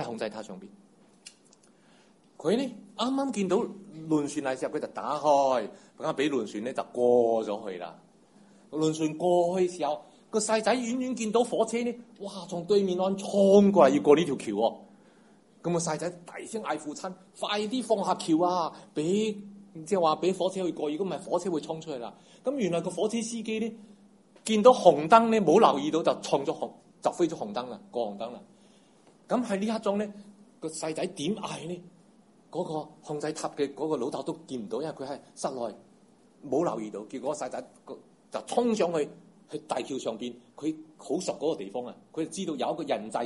佢咧啱啱見到輪船嚟時候，佢就打開，咁俾輪船咧就過咗去啦。輪船過去嘅時候，個細仔遠遠見到火車咧，哇！從對面岸衝過嚟要過呢條橋喎。咁個細仔大聲嗌父親：快啲放下橋啊！即係話俾火車去過，如果唔係火車會衝出去啦。咁原來個火車司機咧見到紅燈咧冇留意到，就飛咗紅燈啦，過紅燈啦。咁喺呢一種咧，個細仔點嗌咧？嗰個控制塔嘅嗰個老豆都見唔到，因為佢喺室內冇留意到。結果個細仔就衝上去大橋上邊，佢好熟嗰個地方啊，佢就知道有一個人制嘅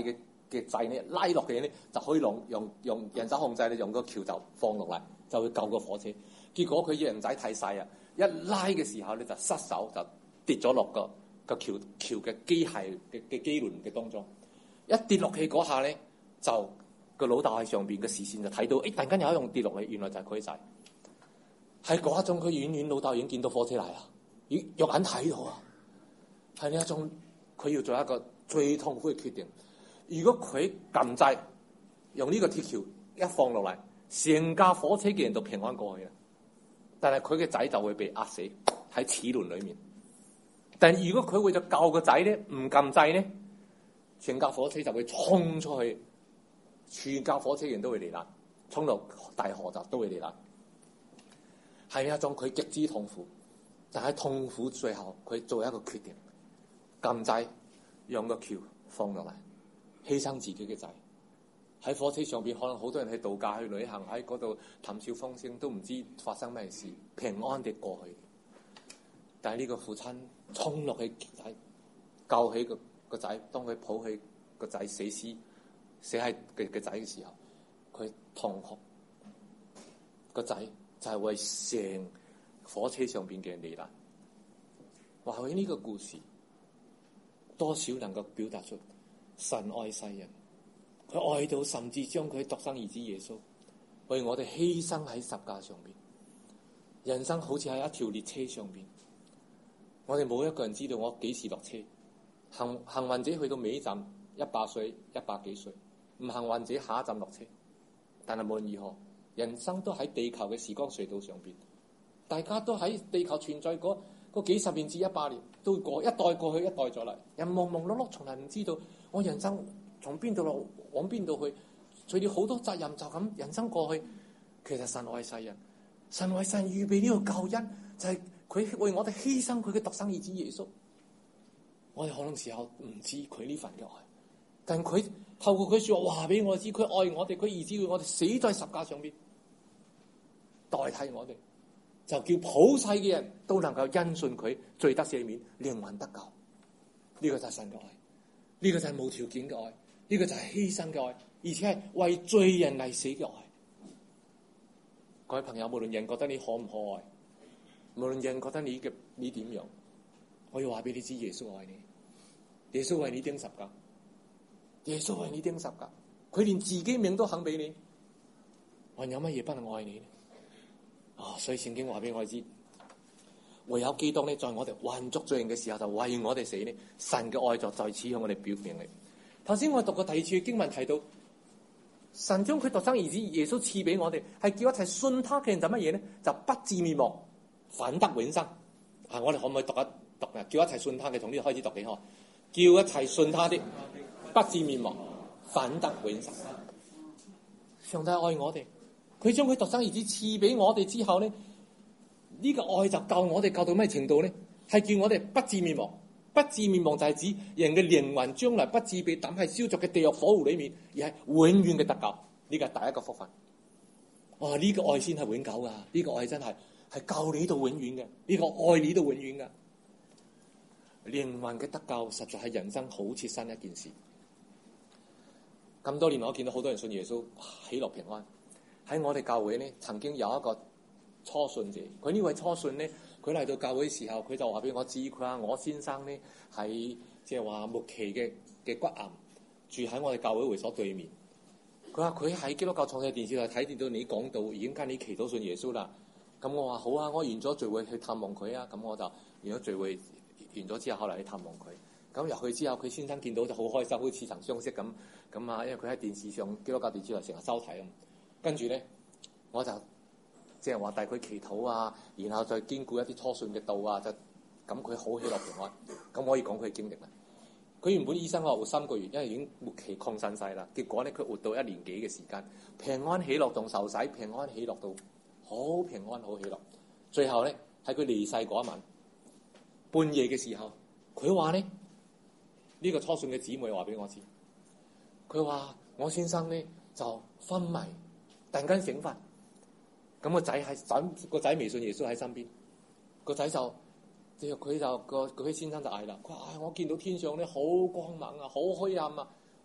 嘅掣咧拉落嘅咧，就可以用人手控制咧，用個橋就放落嚟，就會救個火車。結果佢人仔太細啊，一拉嘅時候咧就失手就跌咗落個橋嘅機械嘅機輪嘅當中。一跌落去嗰下咧，就個老豆喺上邊嘅視線就睇到，突然間有一樣跌落去，原來就係佢仔。係嗰一種，佢遠遠老豆已經見到火車嚟啦，肉眼睇到啊。係呢一種，佢要做一個最痛苦嘅決定。如果佢撳掣，用呢個鐵橋一放落嚟，成架火車嘅人都平安過去啦。但係佢嘅仔就會被壓死喺齒輪裏面。但係如果佢為咗救個仔咧，唔撳掣咧，全架火車就會衝出去，全架火車嘅人都會罹難，衝到大河就都會罹難。係一種佢極之痛苦，但係痛苦最後佢做一個決定，撳掣，用個橋放落嚟，犧牲自己嘅仔。喺火車上邊，可能好多人去度假去旅行，喺嗰度談笑風生，都唔知發生咩事，平安地過去。但係呢個父親衝落去仔，救起個仔，當佢抱起個仔死喺個仔嘅時候，佢痛哭。個仔就係為成火車上邊嘅人罹難。話佢呢個故事多少能夠表達出神愛世人，佢愛到甚至將佢獨生兒子耶穌為我哋犧牲喺十架上邊。人生好似喺一條列車上邊，我哋冇一個人知道我幾時落車。幸運者去到尾站100歲、100幾歲，唔幸運者下一站落車。但係無論如何，人生都喺地球嘅時光隧道上邊，大家都喺地球存在嗰幾十年至100年，都過一代過去一代再嚟，人朦朦朧朧，從來唔知道我人生從邊度落往邊度去，除咗好多責任就咁人生過去。其實神愛世人，神為世人預備呢個救恩，就係佢為我哋犧牲佢嘅獨生兒子耶穌。我哋可能時候唔知佢呢份嘅愛，但佢透過佢說話俾我知，佢愛我哋，佢兒子為我哋死在十架上邊，代替我哋，就叫普世嘅人都能夠因信佢罪得赦免，靈魂得救。呢個就係神嘅愛，呢個就係無條件嘅愛，呢個就係犧牲嘅愛，而且係為罪人嚟死嘅愛。各位朋友，無論人覺得你可唔可愛，無論人覺得你點樣，我要話俾你知，耶穌愛你，耶穌為你釘十架，耶穌為你釘十架，佢連自己命都肯俾你，還有乜嘢不能愛你呢？所以聖經話俾我知，唯有基督呢，在我哋還作罪人嘅時候就為我哋死呢，神嘅愛就在此向我哋表明嚟。頭先我讀過第2處嘅經文提到，神將佢獨生兒子耶穌賜俾我哋，係叫一切信他嘅人就乜嘢呢？就不至滅亡，反得永生。我哋可唔可以讀啊？叫一切信他嘅，從呢度開始讀起開。叫一切信他的，不至滅亡，反得永生。上帝愛我哋，佢將佢獨生兒子賜俾我哋之後呢，呢個愛就救我哋救到咩程度呢？係叫我哋不至滅亡。不至滅亡就係指人嘅靈魂將來不至被抌喺燒灼嘅地獄火湖裏面，而係永遠嘅得救。呢個係第一個福分。呢個愛先係永久噶，呢個愛真係救你到永遠嘅，呢個愛你到永遠噶。靈魂嘅得救實在係人生好切身一件事。咁多年我見到好多人信耶穌，喜樂平安。喺我哋教會呢，曾經有一個初信者，佢呢位初信呢，佢嚟到教會嘅時候，佢就話俾我知，佢話我先生呢係即係話末期嘅骨癌，住喺我哋教會會所對面。佢話佢喺基督教創世電視台睇見到你講道，已經跟你祈禱信耶穌啦。咁我話好啊，我完咗聚會去探望佢啊。咁我就完咗聚會完咗之後，後嚟去探望佢。咁入去之後，佢先生見到就好開心，好似似曾相識咁啊。因為佢喺電視上基督教電視台成日收睇咁。跟住咧，我就即係話帶佢祈禱啊，然後再兼顧一啲初信嘅道啊，就咁佢好喜樂平安。咁可以講佢嘅經歷啦。佢原本醫生話活3個月，因為已經末期擴散晒啦。結果咧，佢活到1年幾嘅時間，平安喜樂，仲受洗，平安喜樂到好平安好喜樂。最後咧，喺佢離世嗰一晚半夜嘅時候，佢話咧，呢個初信嘅姊妹話俾我知，佢話我先生咧就昏迷，突然間醒翻，咁個仔未信耶穌喺身邊，個仔就佢先生就嗌啦，佢話我見到天上咧好光猛啊，好灰暗啊，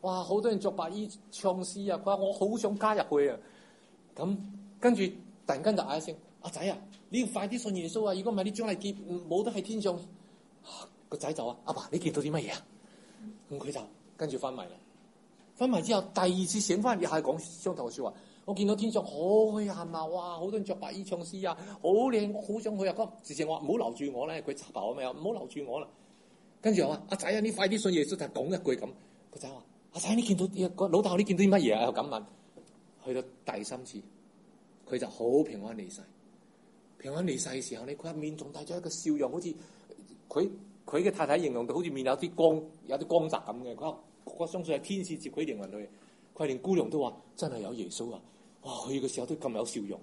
哇，好多人着白衣唱詩啊！佢話我好想加入去啊！咁跟住突然間就嗌一聲：阿仔啊，你要快啲信耶穌啊！如果唔係，你將來見冇得喺天上。個仔就話：阿爸，你見到啲乜嘢啊？咁佢就跟住翻埋啦。翻埋之後，第二次醒翻，又係講相同嘅説話。我見到天上好墟冚啊！哇，好多人着白衣唱詩啊，好靚，我好想去啊！嗰時時我話唔好留住我咧，佢插頭啊嘛，唔好留住我啦。跟住我話：阿仔啊，你快啲信耶穌，就講一句咁。個仔話：阿仔，你見到老豆，你見到啲乜嘢啊？又咁問。去到第三次，佢就好平安離世。平安離世嘅時候咧，佢面仲帶咗一個笑容，好似佢嘅太太形容到好似面有啲光澤咁嘅。佢話：我相信係天使接佢靈魂去。佢連姑娘都話：真係有耶穌啊！哇，去嘅時候都咁有笑容。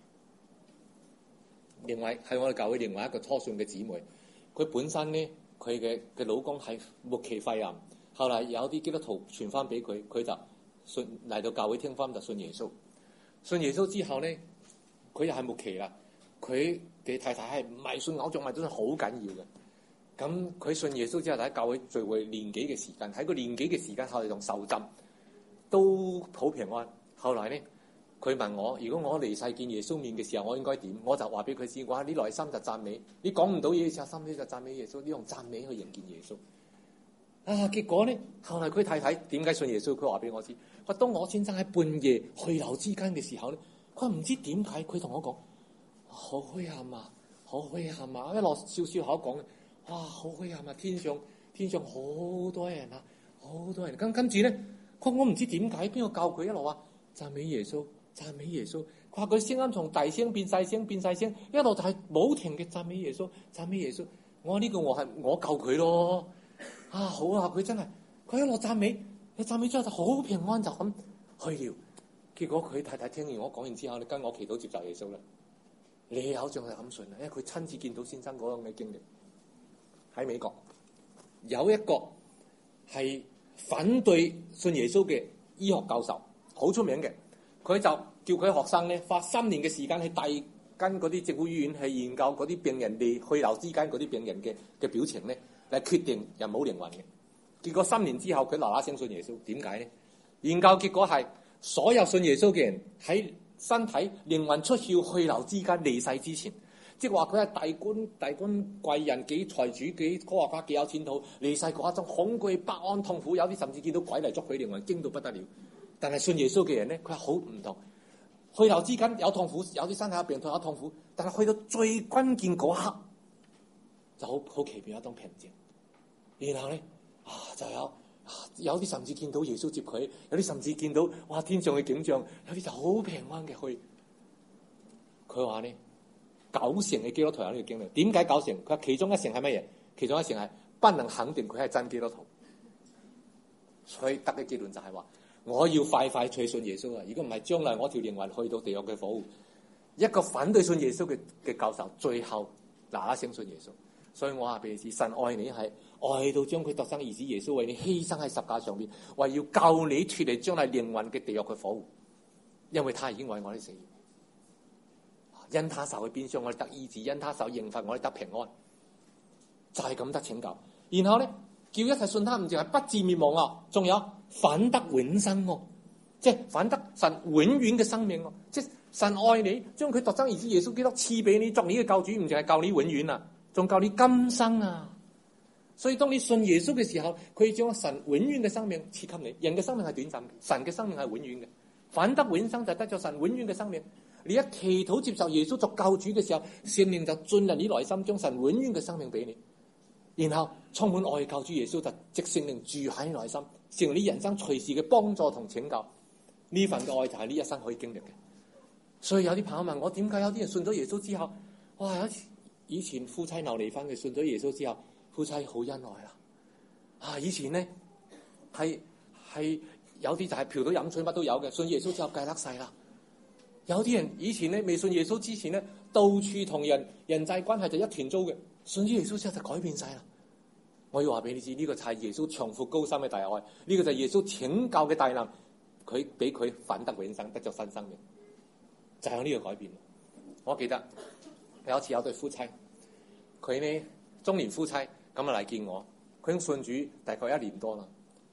另外係我哋教會另外一個初信嘅姊妹，佢本身咧，佢嘅老公係末期肺癌，後來有啲基督徒傳翻俾佢，佢就信嚟到教會聽翻就信耶穌。信耶穌之後咧，佢又係末期啦。佢嘅太太係迷信偶像，迷信好緊要嘅。咁佢信耶穌之後喺教會聚會年幾嘅時間，喺個年幾嘅時間後嚟仲受浸，都好平安。後來咧，佢問我：如果我離世見耶穌面嘅時候，我應該點？我就話俾佢知：我話你內心就讚美，你講唔到嘢嘅時候，心裏就讚美耶穌，你用讚美去迎見耶穌。啊！結果咧，後來佢太太點解信耶穌？佢話俾我知：佢當我先生喺半夜去留之間嘅時候咧，佢唔知點解，佢同我講：好墟冚啊，好墟冚啊！一落笑笑口講：哇，好墟冚啊！天上好多人啊，好多人。跟住咧，我唔知點解，邊個教佢一路話讚美耶穌，讚美耶穌。佢話佢聲音從大聲變細聲，變細聲，一路就係冇停嘅讚美耶穌，讚美耶穌。我話呢個我救佢咯。啊，好啊！佢真係，佢一路讚美，你讚美之後就好平安，就咁去了。結果佢太太聽完我講完之後，你跟我祈禱接受耶穌啦。你偶像係咁信啊，因為佢親自見到先生嗰樣嘅經歷。喺美國有一個係反對信耶穌嘅醫學教授，好出名嘅。佢就叫佢學生咧花3年嘅時間去跟嗰啲政府醫院去研究嗰啲病人哋去留之間嗰啲病人嘅表情咧，嚟決定人冇靈魂嘅。結果3年之後，佢嗱嗱聲信耶穌。點解咧？研究結果係所有信耶穌嘅人喺身體靈魂出竅去留之間離世之前，即係話佢係大官貴人，幾財主，幾科學家，幾有前途，離世嗰一種恐懼、不安、痛苦，有啲甚至見到鬼嚟捉佢靈魂，驚到不得了。但係信耶穌嘅人咧，佢係好唔同。去留之間有痛苦，有啲身體有病痛有痛苦，但係去到最關鍵嗰刻，就好奇妙一種平靜。然後咧就有啲甚至見到耶穌接佢，有啲甚至見到哇天上嘅景象，有啲就好平安嘅去。佢話咧9成嘅基督徒有呢個經歷。點解9成？佢話其中1成係乜嘢？其中1成係不能肯定佢係真基督徒。所以得嘅結論就係話：我要快快去信耶穌啊！如果唔係，將來我條靈魂去到地獄嘅火湖。一個反對信耶穌嘅教授，最後嗱嗱聲信耶穌。所以我話俾你知，神愛你係愛到將佢獨生兒子耶穌為你犧牲喺十架上邊，為要救你脫離將來靈魂嘅地獄嘅火湖。因為他已經為我哋死，因他受嘅鞭傷我哋得醫治，因他受刑罰我哋得平安，就係咁得拯救。然後咧，叫一切信他唔淨係不至滅亡啊，仲有反得永生喎，即係反得神永遠嘅生命喎。即係神愛你，將佢獨生兒子耶穌基督賜俾你作你嘅救主，唔淨係救你永遠啊，仲救你今生啊。所以當你信耶穌嘅時候，佢將神永遠嘅生命賜給你。人嘅生命係短暫嘅，神嘅生命係永遠嘅。反得永生就得咗神永遠嘅生命。你一祈禱接受耶穌作救主嘅時候，聖靈就進入你內心，將神永遠嘅生命俾你。然後充滿愛救主耶穌就藉聖靈住喺你內心，成為你人生隨時嘅幫助同拯救。呢份嘅愛就係呢一生可以經歷嘅。所以有啲朋友問我，點解有啲人信咗耶穌之後，哇！以前夫妻鬧離婚嘅，信咗耶穌之後，夫妻好恩愛啦。以前咧係有啲就係嫖賭飲取乜都有嘅，信耶穌之後計得晒啦。有啲人以前咧未信耶穌之前咧，到處同人際關係就一團糟嘅，信咗耶穌之後就改變晒啦。我要話俾你知，呢個就係耶穌長闊高深嘅大愛，呢個就係耶穌拯救嘅大能，佢俾佢反得永生，得咗新生命，就係有呢個改變。我記得有一次有對夫妻，佢呢中年夫妻咁啊嚟見我，佢已經信主大概1年多啦。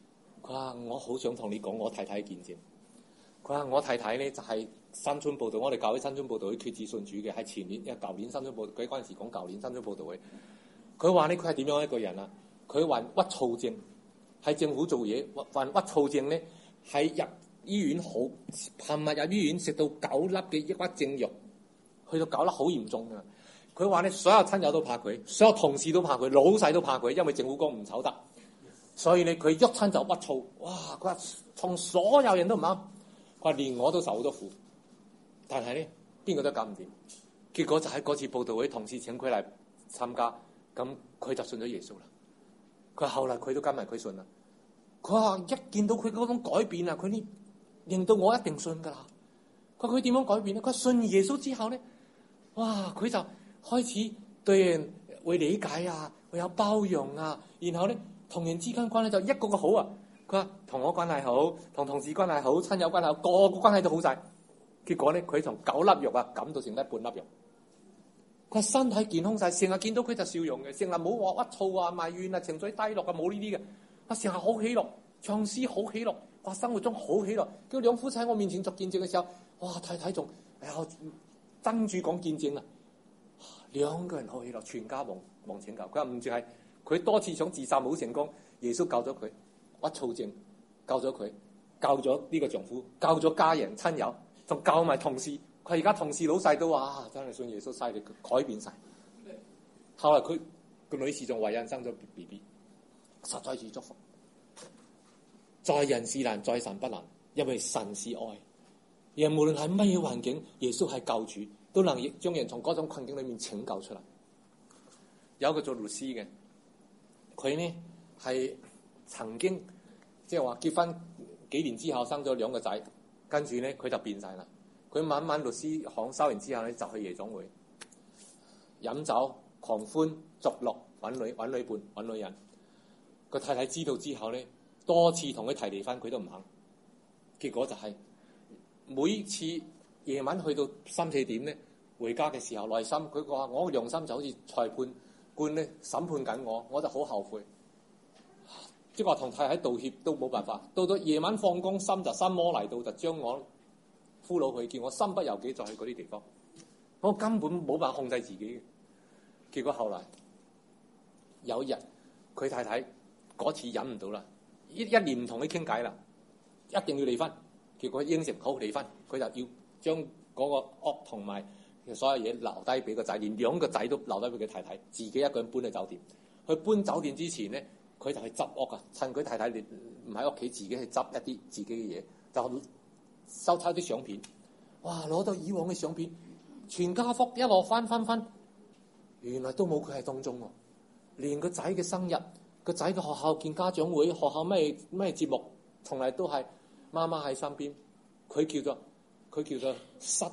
佢話我好想同你講我太太嘅見證。佢話我太太咧就係新春佈道，我哋教會新春佈道會決志信主嘅，係前年，因為舊年新春佈道，佢嗰陣時講舊年新春佈道會。佢話咧佢係點樣一個人啊？佢患鬱躁症，喺政府做嘢，患鬱躁症咧，係入醫院好，尋日入醫院食到9粒嘅抑鬱症藥，去到9粒好嚴重㗎。佢話咧所有親友都怕佢，所有同事都怕佢，老細都怕佢，因為政府工唔醜得，所以咧佢喐親就鬱躁。哇！佢話從所有人都唔啱，佢話連我都受好多苦，但係咧邊個都搞唔掂。結果就喺嗰次佈道會，同事請佢嚟參加，咁佢就信咗耶穌啦。佢後來佢都跟埋佢信啦。佢話一見到佢嗰種改變啊，佢呢令到我一定信㗎啦。佢點樣改變咧？佢信耶穌之後咧，哇！佢就開始對人會理解啊，會有包容啊，然後咧同人之間關係就一個個好啊。佢話同我關係好，同同事關係好，親友關係好，個個關係都好晒。結果咧，佢從9粒肉啊減到剩得半粒肉。佢身體健康晒，成日見到佢就笑容嘅，成日冇話鬱躁啊、埋怨啊、情緒低落啊，冇呢啲嘅。啊，成日好喜樂，唱詩好喜樂，哇！生活中好喜樂。叫兩夫妻喺我面前作見證嘅時候，哇！太太仲爭住講見證啊！兩個人好喜樂，全家忘拯救。佢話唔止係佢多次想自殺冇成功，耶穌救咗佢鬱躁症，救咗佢，救咗呢個丈夫，救咗家人親友，仲救埋同事。佢而家同事老細都話：真係信耶穌犀利，佢改變晒。後來佢個女士仲懷孕生咗 BB， 實在是祝福。在人是難，在神不難，因為神是愛。人無論喺乜嘢環境，耶穌係救主，都能將人從嗰種困境裏面拯救出嚟。有一個做律師嘅，佢呢係曾經即係話結婚幾年之後生咗2個仔，跟住呢佢就變晒啦。佢晚晚律師行收完之後咧，就去夜總會飲酒、狂歡、作樂、揾女伴、揾女人。個太太知道之後咧，多次同佢提離婚，佢都唔肯。結果就係每次夜晚去到3、4點咧，回家嘅時候，內心佢話：我良心就好似裁判官咧審判緊我，我就好後悔。即係話同太太道歉都冇辦法。到到夜晚放工，心魔嚟到，就將我俘虜佢，叫我身不由己再去嗰啲地方，我根本冇辦法控制自己嘅。結果後來有一日，佢太太嗰次忍唔到啦，一年唔同佢傾偈啦，一定要離婚。結果應承好離婚，佢就要將嗰個屋同埋所有嘢留低俾個仔，連2個仔都留低俾佢太太，自己一個人搬去酒店。去搬酒店之前咧，佢就去執屋啊，趁佢太太唔喺屋企，自己去執一啲自己嘅嘢，就收抄啲相片，哇！攞到以往嘅相片，全家福一路翻，原來都冇佢喺當中喎。連個仔嘅生日、個仔嘅學校見家長會、學校咩節目，從嚟都係媽媽喺身邊。佢叫做失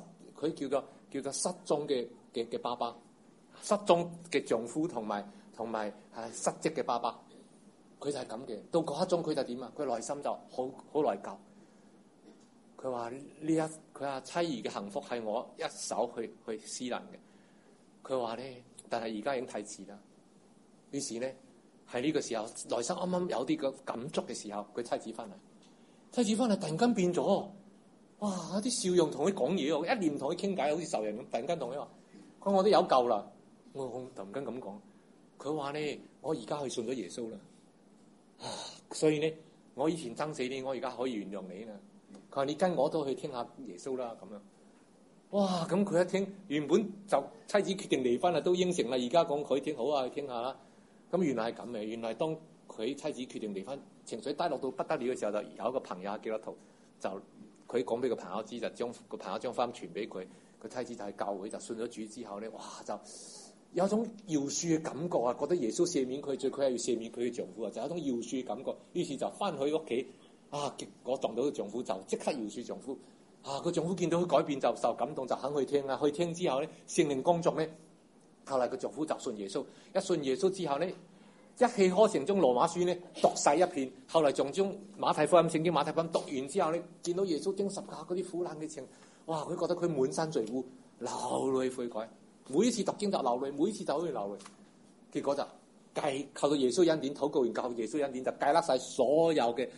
蹤嘅爸爸，失蹤嘅丈夫同埋失職嘅爸爸。佢就係咁嘅。到嗰一種佢就點啊？佢內心就好內疚。佢話佢話妻兒嘅幸福係我一手去私能嘅。佢話咧，但係而家已經太遲啦。於是咧，喺呢個時候，內心啱啱有啲個感觸嘅時候，佢妻子翻嚟，突然間變咗，哇！啲笑容同佢講嘢喎，一年唔同佢傾偈，好似仇人咁。突然間同佢話：佢我都有救啦。我突然間咁講，佢話咧，我而家去信咗耶穌啦。所以咧，我以前憎死你，我而家可以原諒你啦。佢話：你跟我都去聽下耶穌啦，咁樣。哇！咁佢一聽，原本就妻子決定離婚啦，都應承啦。而家講佢聽好啊，去聽下啦。咁原來係咁嘅。原來當佢妻子決定離婚，情緒低落到不得了嘅時候，就有一個朋友基督徒，就佢講俾個朋友知，就將個朋友將翻傳俾佢。個妻子就係教會，就信咗主之後咧，哇！就有一種饒恕嘅感覺啊，覺得耶穌赦免佢罪，佢係要赦免佢嘅丈夫啊，就有一種饒恕嘅感覺。於是就翻去屋企。結果撞到個丈夫就即刻饒恕丈夫。個丈夫見到佢改變就受感動，就肯去聽啦。去聽之後咧，聖靈工作咧，後來個丈夫就信耶穌。一信耶穌之後咧，一氣呵成將羅馬書咧讀晒一遍。後來仲將馬太福音聖經馬太福音讀完之後咧，見到耶穌釘十架嗰啲苦難嘅情，哇！佢覺得佢滿身罪污，流淚悔改。每一次讀經就流淚，每一次就好似流淚。結果就靠到耶穌恩典，禱告完靠耶穌恩典就戒甩晒所有嘅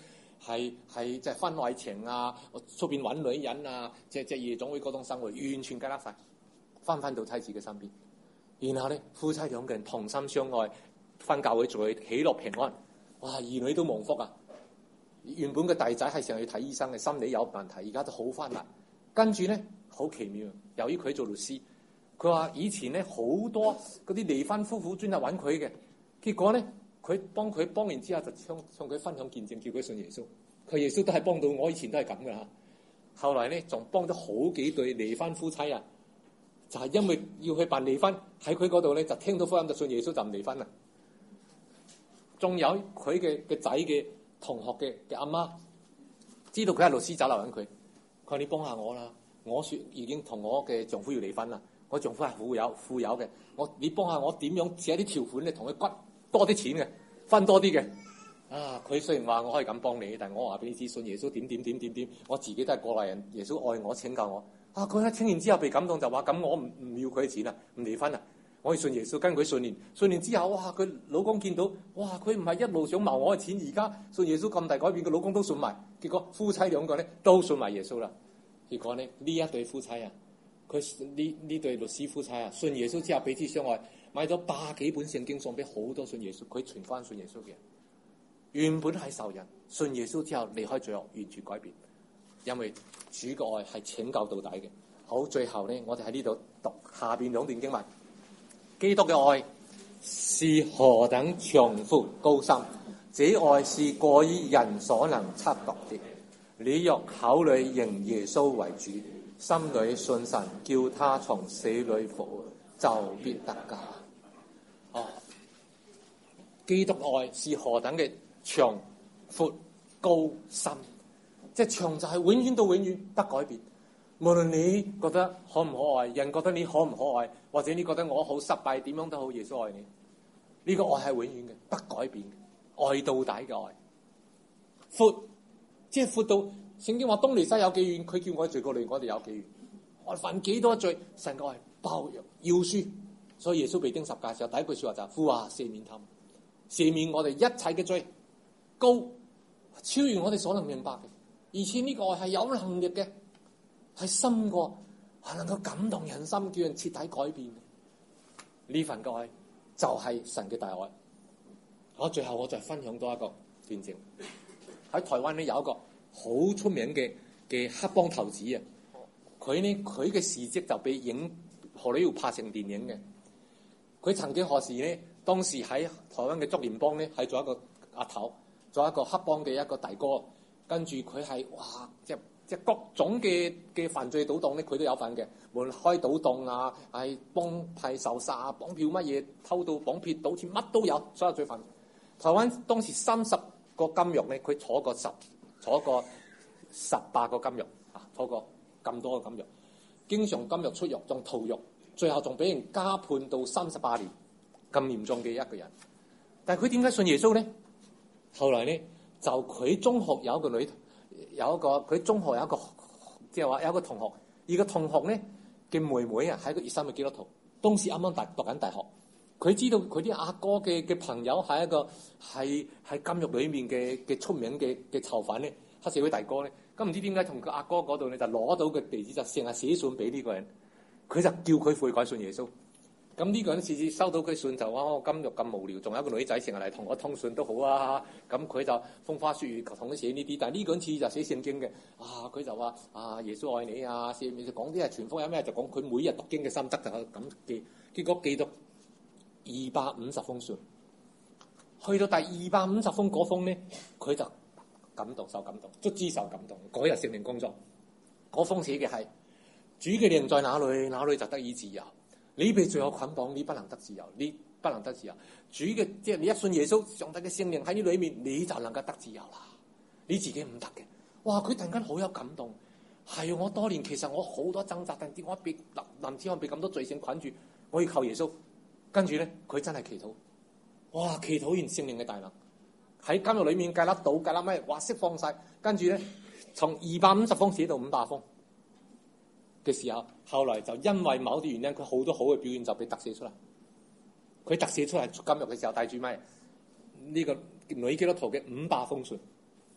係即係婚外情啊，出邊揾女人啊，即夜總會嗰種生活，完全戒甩晒，翻到妻子嘅身邊。然後咧，夫妻兩個人同心相愛，翻教會聚會，喜樂平安。哇！兒女都蒙福啊！原本個弟仔係成日去睇醫生嘅，心理有問題，而家都好翻啦。跟住咧，好奇妙，由於佢做律師，佢話以前咧好多嗰啲離婚夫婦專係揾佢嘅，結果咧佢幫完之後就向佢分享見證，叫佢信耶穌。佢耶穌都係幫到我，以前都係咁噶嚇。後來咧仲幫咗好幾對離婚夫妻啊！就係因為要去辦離婚，喺佢嗰度咧就聽到福音就信耶穌就唔離婚啦。仲有佢嘅仔嘅同學嘅阿媽，知道佢係律師走嚟揾佢，佢話你幫下我啦，我已經同我嘅丈夫要離婚啦，我丈夫係富有嘅，你幫下我點樣寫啲條款咧，同佢骨多啲錢嘅，分多啲嘅。啊！佢雖然話我可以咁幫你，但係我話俾你知，信耶穌點，我自己都係過來人，耶穌愛我拯救我。啊！佢一聽完之後被感動，就話咁我唔要佢嘅錢啦，唔離婚啦，我要信耶穌，跟佢信年之後，哇！佢老公見到，哇！佢唔係一路想謀我嘅錢，而家信耶穌咁大改變，佢老公都信埋，結果夫妻兩個咧都信埋耶穌啦。結果呢一對夫妻啊，佢呢對律師夫妻啊，信耶穌之後彼此相愛，買咗100幾本聖經送俾好多信耶穌，佢傳翻信耶穌嘅人。原本係仇人，信耶穌之後離開罪惡，完全改變，因為主嘅愛係拯救到底嘅。好，最後呢，我哋喺呢度讀下邊2段經文。基督嘅愛是何等長闊高深，這愛是過於人所能測度的。你若口裏認耶穌為主，心裏信神，叫他從死裏復活，就必得救。哦，基督愛是何等嘅長、闊、高、深，即係長就係永遠到永遠不改變。無論你覺得可唔可愛，人覺得你可唔可愛，或者你覺得我好失敗，點樣都好，耶穌愛你。呢個愛係永遠嘅，不改變嘅，愛到底嘅愛。闊，即係闊到聖經話東離西有幾遠，佢叫我哋罪過離我哋有幾遠。我犯幾多罪，神嘅愛包容饒恕。所以耶穌被釘十架嘅時候，第一句說話就係父啊，赦免他們，赦免我哋一切嘅罪。高超越我哋所能明白嘅，而且呢個愛係有能力嘅，係深過，係能夠感動人心，叫人徹底改變嘅。呢份嘅愛就係神嘅大愛。最後我再分享多一個見證。喺台灣咧有一個好出名嘅黑幫頭子啊，佢嘅事蹟就被荷里活拍成電影嘅。佢曾經何時呢？當時喺台灣嘅竹聯幫咧係做一個阿頭。做一個黑幫嘅一個大哥，跟住佢係哇，即各種嘅犯罪賭檔咧，佢都有份嘅。無論開賭檔啊，係幫派仇殺啊，綁票乜嘢，偷渡綁票賭錢，乜都有，所有罪犯。台灣當時30個監獄咧，佢坐過18個監獄啊，坐過咁多個監獄，經常監獄出獄仲逃獄，最後仲俾人加判到38年，咁嚴重嘅一個人。但係佢點解信耶穌咧？後來咧，就佢中學有一個佢中學有一個即係話有一個同學，而個同學咧嘅妹妹啊係一個熱心嘅基督徒，當時啱啱讀緊大學，佢知道佢啲阿哥嘅朋友係一個係監獄裏面嘅出名嘅囚犯咧，黑社會大哥咧，咁唔知點解同佢阿哥嗰度咧就攞到嘅地址，就成日寫信俾呢個人，佢就叫佢悔改信耶穌。咁呢個人次次收到佢信就話我監獄咁無聊，仲有一個女仔成日嚟同我通訊都好啊。咁佢就風花雪月同佢寫呢啲，但係呢個人次就寫聖經嘅。佢就話耶穌愛你啊，寫就講啲係傳福音咩，就講佢每日讀經嘅心得就咁記。結果記到250封信，去到第250封嗰封咧，佢就受感動，卒之受感動。嗰日聖靈工作，嗰封寫嘅係主嘅靈在哪裏，哪裏就得以自由。你被罪惡捆綁，你不能得自由，你不能得自由。主嘅即係你一信耶穌，上帝嘅聖靈喺你裏面，你就能夠得自由啦。你自己唔得嘅。哇！佢突然間好有感動，係我多年其實我好多掙扎，但係我被林子漢被咁多罪性捆住，我要靠耶穌。跟住咧，佢真係祈禱，哇！祈禱完聖靈嘅大能喺監獄裏面計粒賭計粒咩，哇！釋放晒。跟住咧，從250封寫到500封。嘅時候，後來就因為某啲原因，佢好多好嘅表現就被特寫出嚟。佢特寫出嚟監獄嘅時候，帶住咩？呢個女基督徒嘅500封信，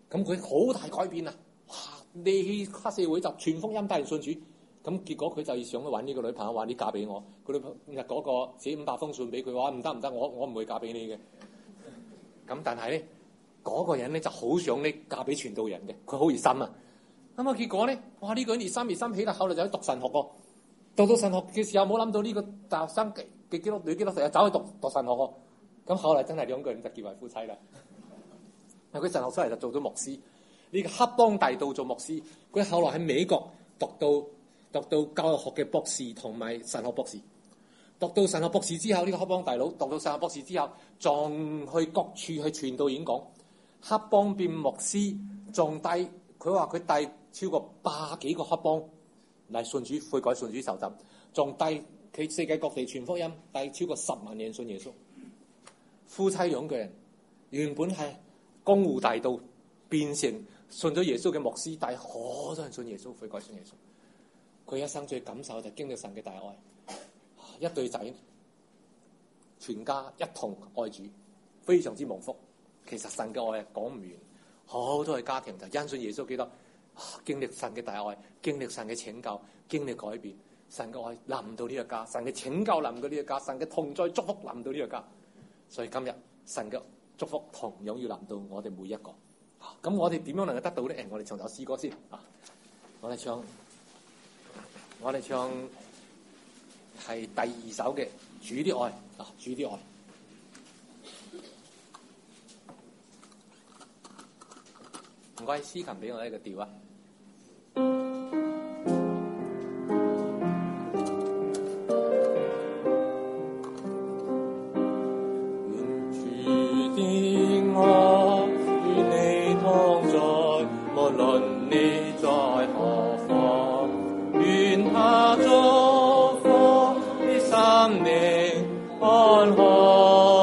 咁佢好大改變啊！哇！你去黑社會就全福音帶人信主。咁結果佢就想去揾呢個女朋友，話你嫁俾我。佢女朋友嗰個寫500封信俾佢，話唔得，我唔會嫁俾你嘅。咁但係咧，嗰個人咧就好想你嫁俾傳道人嘅，佢好熱心啊。咁啊結果咧，哇！呢個人熱心起啦，後來就去讀神學喎。讀神學嘅時候冇諗到呢個大學生嘅基督女基督徒又走去讀神學喎。咁後來真係兩個人就結為夫妻啦。佢神學出嚟就做咗牧師，呢個黑幫大道做牧師。佢後來喺美國讀到教育學嘅博士同埋神學博士。讀到神學博士之後，呢個黑幫大佬讀到神學博士之後，仲去各處去傳道演講。黑幫變牧師，仲帶佢話佢帶超過100幾個黑幫嚟信主悔改信主受浸，仲帶佢世界各地傳福音，帶超過10萬人信耶穌。夫妻兩個人原本係江湖大道，變成信咗耶穌嘅牧師，帶好多人信耶穌悔改信耶穌。佢一生最感受就經歷神嘅大愛，一對仔全家一同愛主，非常之蒙福。其實神嘅愛講唔完，好多嘅家庭就因信耶穌基督，經歷神嘅大愛，經歷神嘅拯救，經歷改變。神嘅愛臨到呢個家，神嘅拯救臨到呢個家，神嘅同在祝福臨到呢個家。所以今日神嘅祝福同樣要臨到我哋每一個。咁我哋點樣能夠得到咧？我哋唱首詩歌先啊！我哋唱係第2首嘅主的愛啊！主的愛。唔該，司琴俾我一個調啊！願主的愛與你同在，無論你在何方，願他祝福你心靈安康。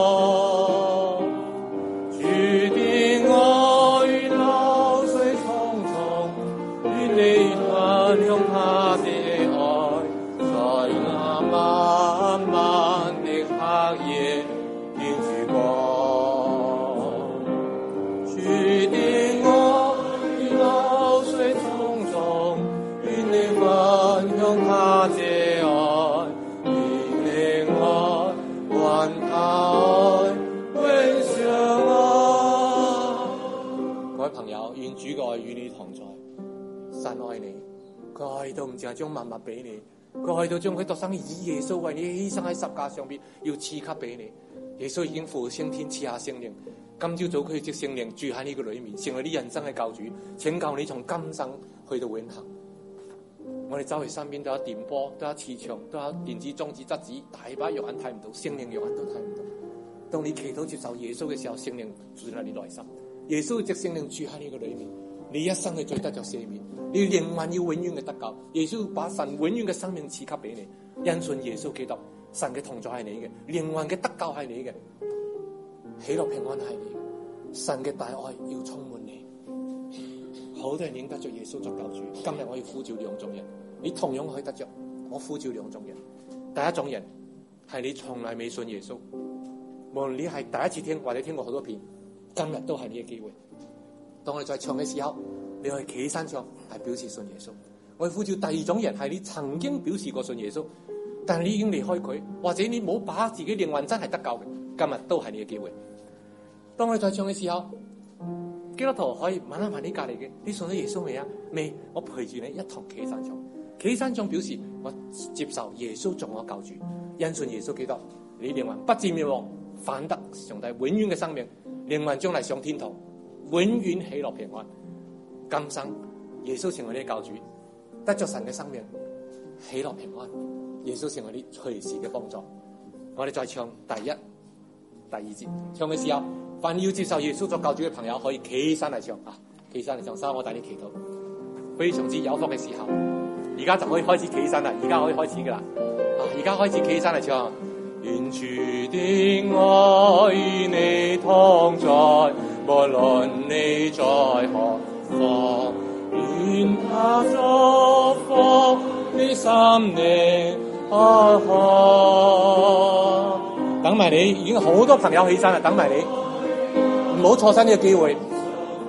願主嘅愛與你同在，神愛你，佢愛到唔淨係將萬物俾你，佢愛到將佢獨生以耶穌為你犧牲喺十架上邊，要賜給俾你。耶穌已經復升天，賜下聖靈，今朝早佢藉聖靈住喺呢個裏面，成為你人生嘅救主，拯救你從今生去到永恆。我哋周圍身邊都有電波，都有磁場，都有電子裝置、質子，大把肉眼睇唔到，聖靈肉眼都睇唔到。當你祈禱接受耶穌嘅時候，聖靈住喺你內心。耶穌藉聖靈住喺呢個裏面，你一生嘅罪得着赦免，你靈魂要永遠嘅得救。耶穌把神永遠嘅生命賜給俾你，因信耶穌基督，神嘅同在係你嘅，靈魂嘅得救係你嘅，喜樂平安係你嘅，神嘅大愛要充滿你。好多人已經得着耶穌作救主，今日我要呼召兩種人，你同樣可以得着。我呼召兩種人，第一種人係你從來未信耶穌，無論你係第一次聽或者聽過好多遍。今日都係你嘅機會。當我哋在唱嘅時候，你可以企起身唱，係表示信耶穌。我哋呼召第二種人，係你曾經表示過信耶穌，但係你已經離開佢，或者你冇把自己靈魂真係得救嘅，今日都係你嘅機會。當我哋在唱嘅時候，基督徒可以問一問你隔籬嘅，你信咗耶穌未啊？未，我陪住你一同企起身唱。企起身唱表示我接受耶穌做我救主，因信耶穌基督，你靈魂不至滅亡，反得上帝永遠嘅生命。靈魂將來上天堂，永遠喜樂平安。今生耶穌成為你嘅救主，得着神嘅生命，喜樂平安。耶穌成為你隨時嘅幫助。我哋再唱第一、第二節，唱嘅時候，凡要接受耶穌作救主嘅朋友，可以企起身嚟唱啊！企起身嚟唱，收我帶你祈禱，非常之有福嘅時候。而家就可以開始企起身啦，而家可以開始噶啦，而家開始企起身嚟唱。願主的愛與你同在，無論你在何方，願他祝福你心靈安康。等埋你，已經好多朋友起身啦，等埋你，唔好錯失呢個機會。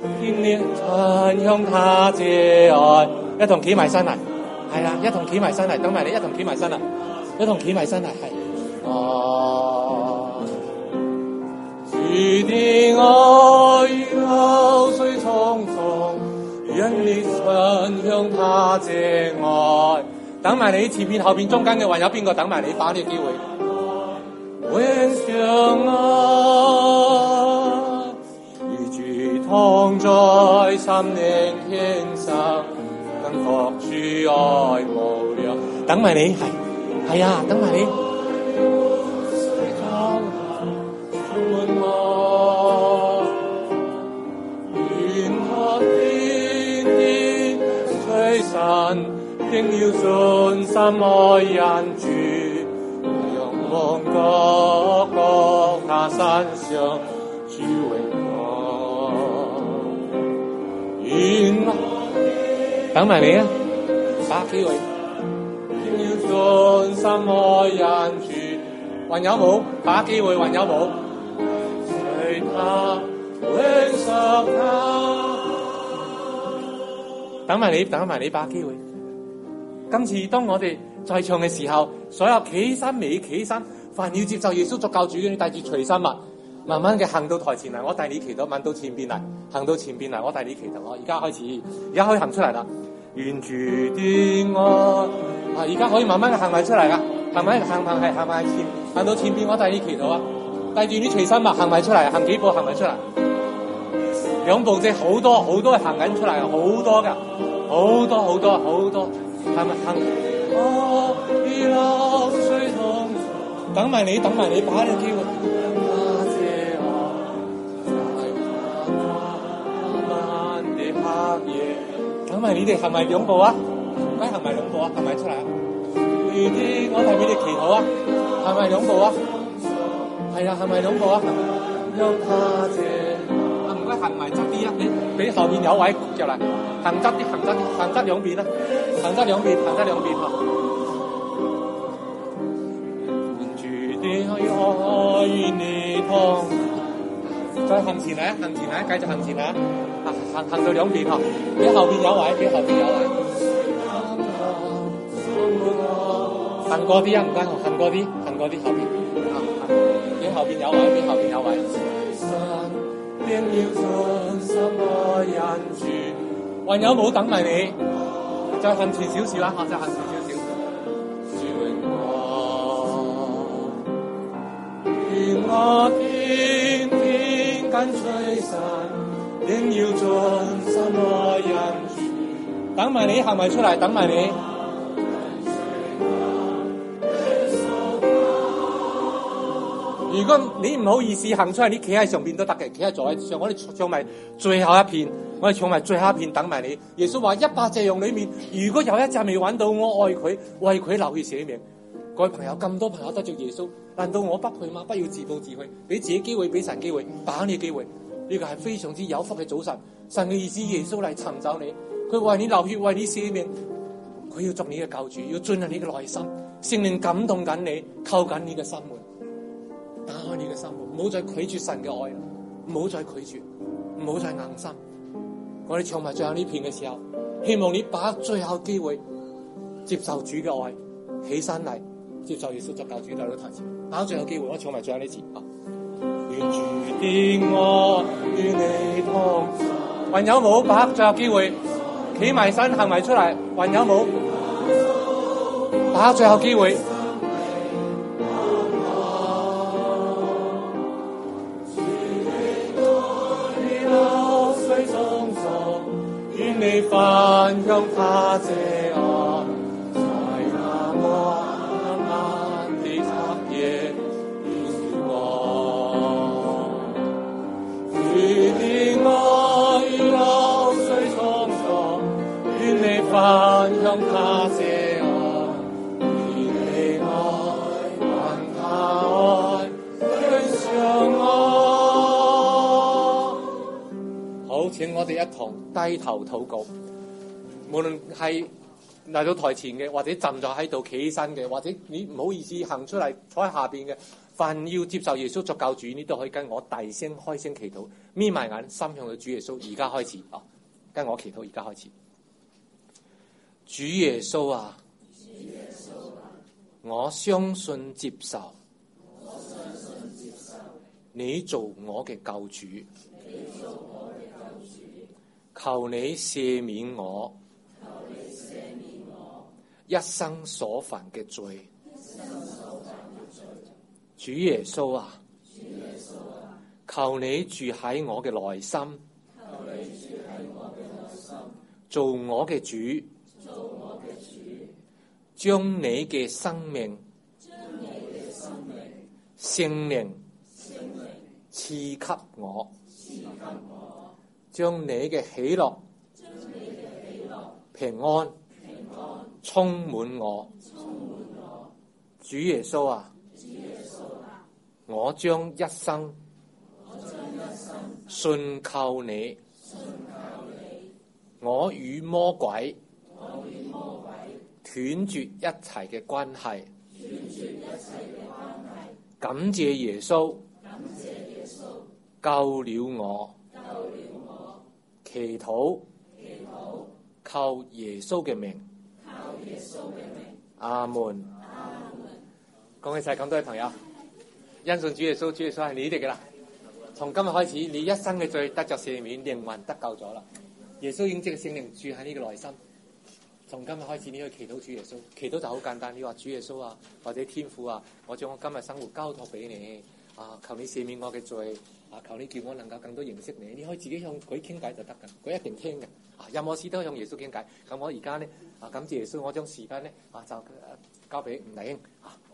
天烈傳向他這愛，一同企埋身嚟，係啦，一同企埋身嚟，等埋你一同企埋身啦，一同企埋身嚟，係。主的愛流水匆匆，願你傳向他這愛。等埋你前邊後邊中間嘅，還有邊個等埋你？把呢個機會。永相愛，與主同在，心靈獻上，更覺主愛無量。等埋你，係啊，等埋你。應要信心愛人主，仰望各他身上主榮光。等埋你啊，把握機會。應要信心愛人主，還有冇？把握機會，還有冇？隨他永屬他。等埋你，等埋你，把握機會。今次當我哋在唱嘅時候，所有企身未企身，凡要接受耶穌作救主嘅，你帶住隨心物，慢慢嘅行到台前嚟，我帶你祈禱，問到前邊嚟，行到前邊嚟，我帶你祈禱。我而家開始，而家可以行出嚟啦。願主的愛，而家可以慢慢嘅行埋出嚟噶，行埋前，行到前邊，我帶你祈禱啊，帶住啲隨心物行埋出嚟，行幾步行埋出嚟，兩步即好多好多行緊出嚟，好多噶，好多。係咪行？等埋你，把呢個機會。等埋你哋係咪兩步啊？唔該，係咪兩步啊？係咪出嚟啊？我睇俾你祈禱啊？係咪兩步啊？係啊，係咪兩步啊？唔該，行埋側啲啊！你俾後面有位入嚟，行側啲，行側兩邊啦，行側兩邊嚇。願主的愛與你同，再行前嚟，繼續行前嚟，行到兩邊嚇，俾後邊有位，行過啲啊！唔該，行過啲後邊，俾後邊有位。應要信心愛人主，還有冇等埋你？再行前少少啦，再行前少少。主榮光，願我天天跟隨神，應要盡心愛人主。等埋你，行埋出嚟，等埋你。如果你唔好意思行出嚟，你企喺上邊都得嘅，企喺座位上。我哋唱埋最後一片，等埋你。耶穌話100隻羊裏面，如果有一隻未揾到，我愛佢，為佢流血捨命。各位朋友，咁多朋友得着耶穌，難道我不配嗎？不要自暴自棄，俾自己機會，俾神機會，把握呢個機會。呢個係非常之有福嘅早晨。神嘅意思，耶穌嚟尋找你，佢為你流血，為你捨命，佢要做你嘅救主，要進入你嘅內心，聖靈感動緊你，扣緊你嘅心門。打開你嘅心門，唔好再拒絕神嘅愛，唔好再拒絕，唔好再硬心。我哋唱埋最後呢片嘅時候，希望你把握最後機會接受主嘅愛，起身嚟接受耶穌作救主，嚟到台前，把握最後機會。我唱埋最後呢次啊！願主的愛與你同在，還有冇把握最後機會？企埋身行埋出嚟，還有冇把握最後機會？你分享他這愛，在那漫漫的黑夜與我，主的愛流水匆匆，願你分享他這愛，願你愛還他愛永相愛。好，請我哋一同低頭禱告，無論係嚟到台前嘅，或者站咗喺度企起身嘅，或者你唔好意思行出嚟坐喺下邊嘅， 凡要接受耶穌作救主，你都可以跟我大聲開聲祈禱，眯埋眼，心向到主耶穌。而家開始啊，跟我祈禱，而家開始。主耶穌啊，我相信接受，你做我嘅救主，求你赦免我一生所犯嘅罪。主耶穌啊，求你住喺我嘅內心，做我嘅主，將你嘅生命、聖靈賜給我，將你嘅喜樂、平安充滿我。主耶穌啊，我將一生信靠你，我與魔鬼斷絕一切嘅關係。感謝耶穌救了我，祈禱靠耶穌嘅名，阿門。恭喜晒咁多位朋友，因信主耶穌，主耶穌係你哋嘅啦。從今日開始，你一生嘅罪得着赦免，靈魂得救咗啦。耶穌已經藉聖靈住喺呢個內心。從今日開始，你可以祈禱主耶穌，祈禱就好簡單。你話主耶穌啊，或者天父啊，我將我今日生活交託俾你啊，求你赦免我嘅罪啊，求你叫我能夠更多認識你。你可以自己向佢傾偈就得㗎，佢一定聽嘅。任何事都向耶穌傾偈。咁我而家咧感謝耶穌，我將時間咧就交俾吳弟兄。